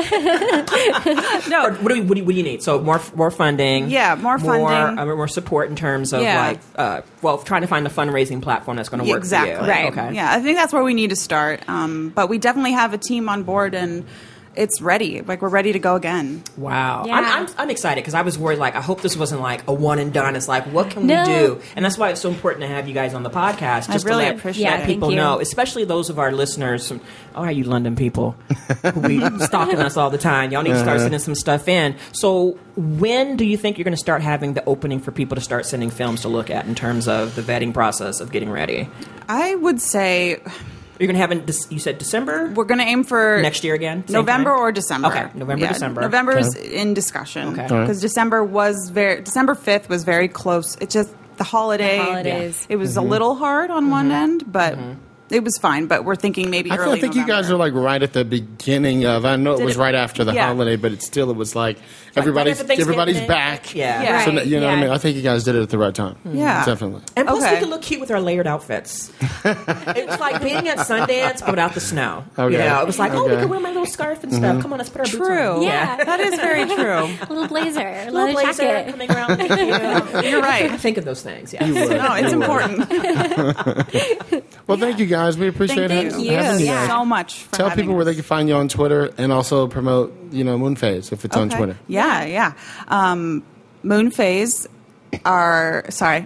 no. Or what do, we, what, do you, what do you need? So more more funding. Yeah, more funding. More, uh, more support in terms of Yeah. like, uh, well, trying to find a fundraising platform that's going to work Exactly. for you. Right. Okay. Yeah, I think that's where we need to start. Um, but we definitely have a team on board, and it's ready. Like, we're ready to go again. Wow. Yeah. I'm, I'm, I'm excited because I was worried, like, I hope this wasn't like a one and done. It's like, what can No. we do? And that's why it's so important to have you guys on the podcast. I Just really to let, appreciate Yeah, it. thank people you. know, especially those of our listeners. From, oh, are you London people who be stalking us all the time? Y'all need to start sending some stuff in. So, when do you think you're going to start having the opening for people to start sending films to look at in terms of the vetting process of getting ready? I would say You're going to have in, Dec- you said December? we're going to aim for Next year again? Same November time? or December. Okay, November, Yeah, December. November is in discussion Okay. because All right. December was very December fifth was very close. It just the holiday. The holidays. It was a little hard on one end, but it was fine. But we're thinking maybe I, feel, early I think you guys November. are like right at the beginning of. I know it Did was it- right after the yeah. holiday, but it still it was like everybody's after Thanksgiving. everybody's back. Yeah. Yeah. So Right, you know what I yeah. mean. I think you guys did it at the right time. Yeah. Definitely. And plus, Okay. we could look cute with our layered outfits. It was like being at Sundance, but without the snow. Okay. You know, it was like, oh, we Okay. could wear my little scarf and stuff. Come on, let's put our boots True. on. Yeah. That is very true. A little blazer, a Little little blazer jacket. coming around. Thank you. You're right. I think of those things. Yeah. You would. No, it's You would. important. Well, thank you guys. We appreciate Thank ha- you. having you Yeah. guys. so much. For Tell having people where us. they can find you on Twitter and also promote, you know, Moonphase if it's on Okay. Twitter. Yeah, yeah. Um, Moonphase are sorry.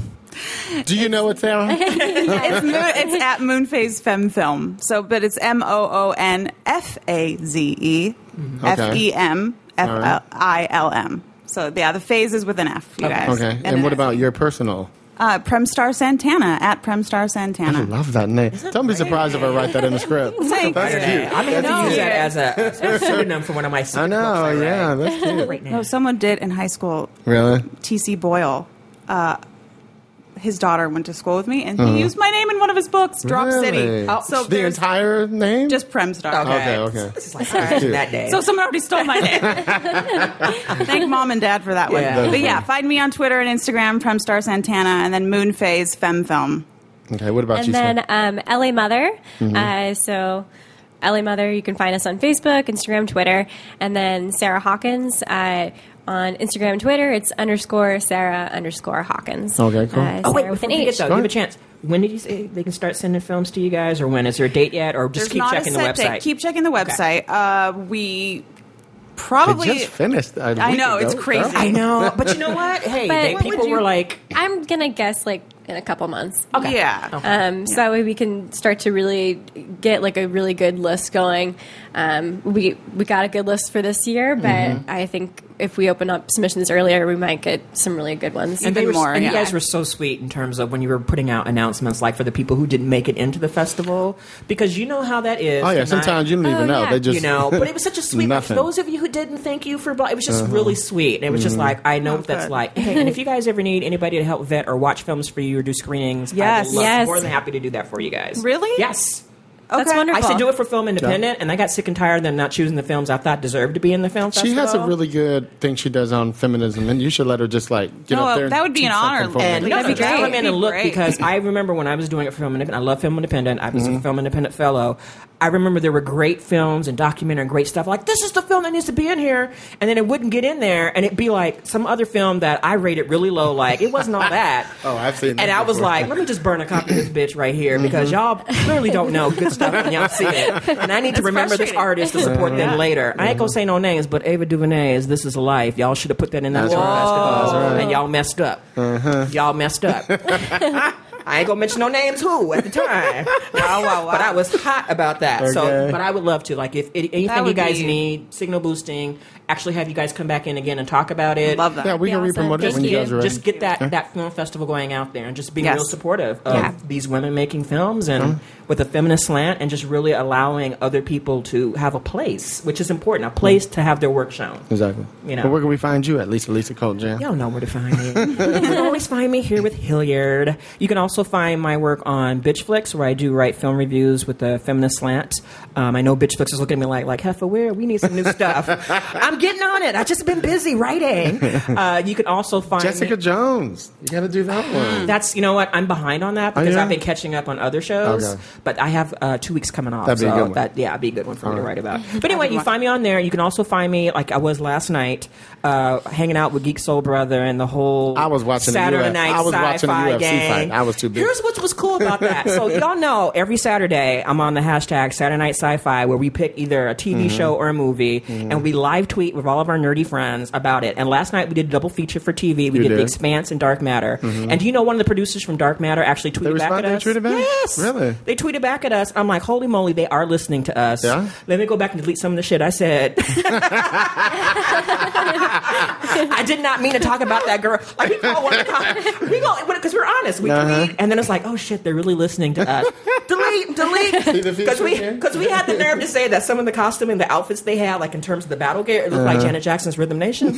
Do you know it's there? it's, moon, it's at Moonphase Femme Film. So, but it's M O O N F A Z E F E M F I L M. So yeah, the phase is with an F, you guys. Okay. And, an what S. about your personal? uh, Premstar Santana at Premstar I Santana? love that name. Don't be surprised if I write that in the script. Thank That's you. cute. I'm going to have to No. use that as a, as a pseudonym for one of my I know. Yeah, that's cute. right now. No, someone did in high school. Really? T C Boyle. Uh, his daughter went to school with me, and he used my name in one of his books, Drop Really? City. Oh, So the there's entire name? just Premstar. Okay, okay. This is like That's cute. that day. So someone already stole my name. Thank mom and dad for that one. Yeah. But yeah, find me on Twitter and Instagram, Premstar Santana, and then Moonphase Femme Film. Okay, what about And you, then Sam? um, L A Mother. Uh, so L A Mother, you can find us on Facebook, Instagram, Twitter. And then Sarah Hawkins. Uh, on Instagram and Twitter, it's underscore Sarah underscore Hawkins. Okay, cool. Uh, Oh wait, Sarah with before an we H. get though, give a chance. When did you say they can start sending films to you guys, or when? Is there a date yet, or just There's keep not checking a the set website? date. Keep checking the website. Uh, we It probably. just finished. a I week know, ago. it's crazy. I know, but you know what? Hey, But they, what people would you- were like, I'm gonna guess like in a couple months. okay. Yeah. Okay. Um, so that way we can start to really get like a really good list going. Um, we we got a good list for this year, but Mm-hmm. I think if we open up submissions earlier, we might get some really good ones. And they Even were, more, and you yeah. guys were so sweet in terms of when you were putting out announcements, like for the people who didn't make it into the festival, because you know how that is. Oh yeah, tonight. sometimes you don't even Oh, know. yeah. They just you know, but it was such a sweet. Like, Nothing. Uh-huh. those of you who didn't, thank you for. It was just really sweet. And it was just like I know Oh, what that's good. like. Hey, and if you guys ever need anybody to help vet or watch films for you or do screenings, Yes. I would love, Yes. more than happy to do that for you guys. Really? Yes. That's Okay. wonderful. I should do it for Film Independent, and I got sick and tired of them not choosing the films I thought deserved to be in the film She festival. has a really good thing she does on feminism, and you should let her just like get No, up there. that and would be teach an honor. something for And me. no, That'd be just great. come in That'd and be look great. because I remember when I was doing it for Film Independent. I love Film Independent. I was Mm-hmm. a Film Independent fellow. I remember there were great films and documentary and great stuff. Like, this is the film that needs to be in here, and then it wouldn't get in there, and it'd be like some other film that I rated really low. Like, it wasn't all that. Oh, I've seen that And I was before. like, let me just burn a copy of this bitch right here because y'all clearly don't know good stuff when y'all see it, and I need to It's remember this frustrating. artist to support them later. I ain't gonna say no names, but Ava DuVernay is "This Is a Life." Y'all should have put that in that That's film right. festival, That's right. and y'all messed up. Y'all messed up. I ain't gonna mention no names who at the time. Wow, wow, wow. But I was hot about that. So, Okay. but I would love to. Like, if if anything That you would guys be- need, signal boosting, actually have you guys come back in again and talk about it. Love that. Yeah, we Be can awesome. re-promote it Thank when you you. guys are ready. Just get that, that film festival going out there and just being Yes. real supportive of Yeah. these women making films and with a feminist slant and just really allowing other people to have a place, which is important, a place to have their work shown. Exactly. You know. But where can we find you at? Lisa Lisa Colt Jam. Y'all know where to find me. You can always find me here with Hilliard. You can also find my work on Bitchflix, where I do write film reviews with a feminist slant. Um, I know Bitchflix is looking at me like, like, Heffa, where? We need some new stuff. I'm getting on it. I've just been busy writing. Uh, you can also find Jessica me. Jones. You got to do that one. That's, you know what, I'm behind on that Oh, because yeah? I've been catching up on other shows, Okay. but I have uh, two weeks coming off. That'd be a so good one. That, yeah, it'd be a good one for me to right. write about. But anyway, you find me on there. You can also find me, like I was last night, uh, hanging out with Geek Soul Brother and the whole I was watching the Saturday U F night I was watching the sci-fi U F C gang. fight. I was too busy. Here's what was cool about that. So y'all know every Saturday I'm on the hashtag Saturday Night Sci-Fi where we pick either a T V Mm-hmm. show or a movie and we live tweet with all of our nerdy friends about it. And last night we did a double feature for T V. We You did, did. The Expanse and Dark Matter. And do you know one of the producers from Dark Matter actually tweeted back at responded? They us? tweeted back? Yes. Really? They tweeted back at us. I'm like, holy moly, they are listening to us. Yeah? Let me go back and delete some of the shit I said. I did not mean to talk about that girl. Like, we call one we go because we're honest. We Uh-huh. tweet, and then it's like, oh shit, they're really listening to us. delete, delete, the because we feature? because we had the nerve to say that some of the costume and the outfits they had, like in terms of the battle gear, it looked like Janet Jackson's Rhythm Nation.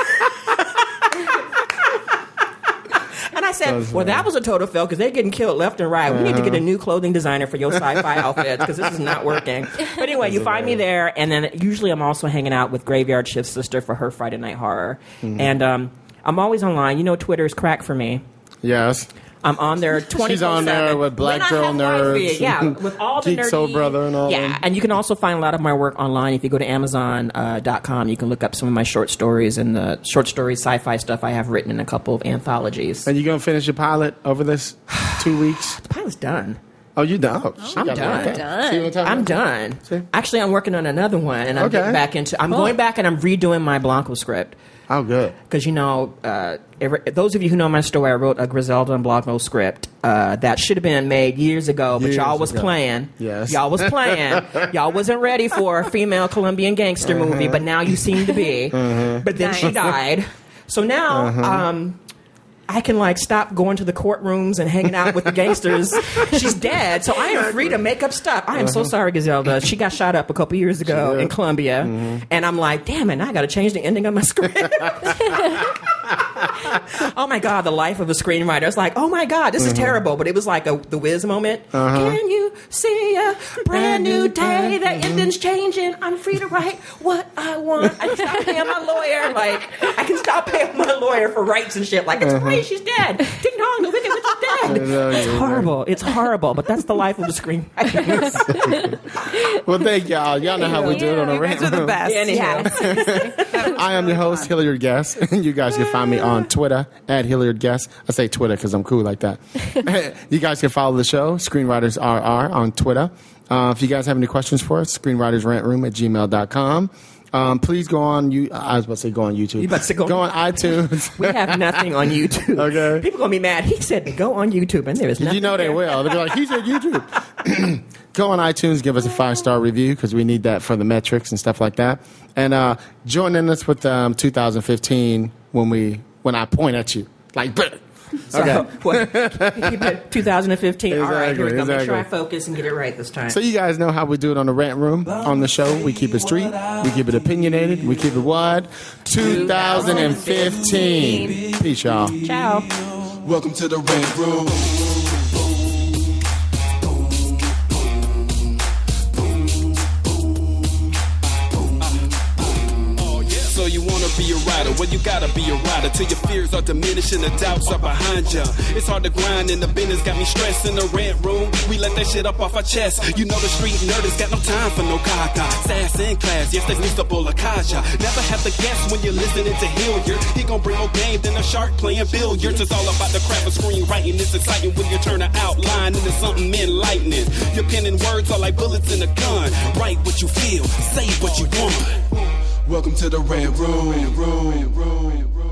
And I said, That's well, funny. that was a total fail because they're getting killed left and right. We need to get a new clothing designer for your sci-fi outfits because this is not working. But anyway, you find me there, and then usually I'm also hanging out with Graveyard Shift Sister for her Friday Night Horror. And um, I'm always online. You know, Twitter is crack for me. Yes. I'm on there twenty-four seven. She's on there with Black When I Girl have Nerds, Wi-Fi, yeah, with all the Geek nerdy, Soul Brother and all Yeah, them. and you can also find a lot of my work online. If you go to Amazon uh, dot com, you can look up some of my short stories and the short story sci-fi stuff I have written in a couple of anthologies. And you going to finish your pilot over this two weeks? The pilot's done. Oh, you done? Oh, she I'm got it. done. Okay. Done. See what I'm talking I'm about? done. See? Actually, I'm working on another one, and I'm Okay. getting back into. I'm going back and I'm redoing my Blanco script. Oh, good. Because, you know, uh, every, those of you who know my story, I wrote a Griselda and Blanco script uh, that should have been made years ago, but Years y'all was ago. playing. Yes. Y'all was playing. Y'all wasn't ready for a female Colombian gangster Uh-huh. movie, but now you seem to be. But then she Nice. died. So now Uh-huh. um, I can, like, stop going to the courtrooms and hanging out with the gangsters. She's dead, so I am free to make up stuff. I am so sorry, Griselda. She got shot up a couple years ago did. in Colombia, and I'm like, damn it, now I got to change the ending of my script. Oh my God, the life of a screenwriter. It's like, oh my God, this is terrible. But it was like a the whiz moment. Can you see a brand new day? The ending's changing. I'm free to write what I want. I can stop paying my lawyer. Like, I can stop paying my lawyer for rights and shit. Like, it's free. She's dead. Ding dong, the wicked witch is dead. It's horrible. It's horrible, but that's the life of the screenwriter. Well, thank y'all. Y'all know how we do it on the You Rant guys are the Room. best. Yeah. I am your host, Hilliard Guest. And you guys can find me on Twitter at Hilliard Guest. I say Twitter because I'm cool like that. You guys can follow the show, Screenwriters R R, on Twitter. Uh, if you guys have any questions for us, screenwritersrantroom at gmail dot com. Um, please go on. You, I was about to say go on YouTube. You about to say go go on- on iTunes. We have nothing on YouTube. Okay. People gonna be mad. He said to go on YouTube, and there is nothing. You know they there. will. They'll be like, he said YouTube. Go on iTunes, give us a five-star review because we need that for the metrics and stuff like that. And uh, join in us with um, two thousand fifteen when we when I point at you. Like, but. So, Okay. what, keep it twenty fifteen. All right, here we go. Exactly, Make sure I exactly. focus and get it right this time. So you guys know how we do it on the Rant Room. On the show, we keep it street, we keep it opinionated, we keep it what? twenty fifteen. Peace, y'all. Ciao. Welcome to the Rant Room. So you wanna be a rider? Well, you gotta be a rider till your fears are diminishing, the doubts are behind ya. It's hard to grind and the business got me stressed in the Rant Room. We let that shit up off our chest. You know the street nerd has got no time for no caca. Sass in class, yes, they used to bull a kaja. Never have to guess when you're listening to Hilliard. He gon' bring more game than a shark playing billiards. It's all about the craft of screenwriting. It's exciting when you turn an outline into something enlightening. Your pen and words are like bullets in a gun. Write what you feel, say what you want. Welcome to the Rant Room.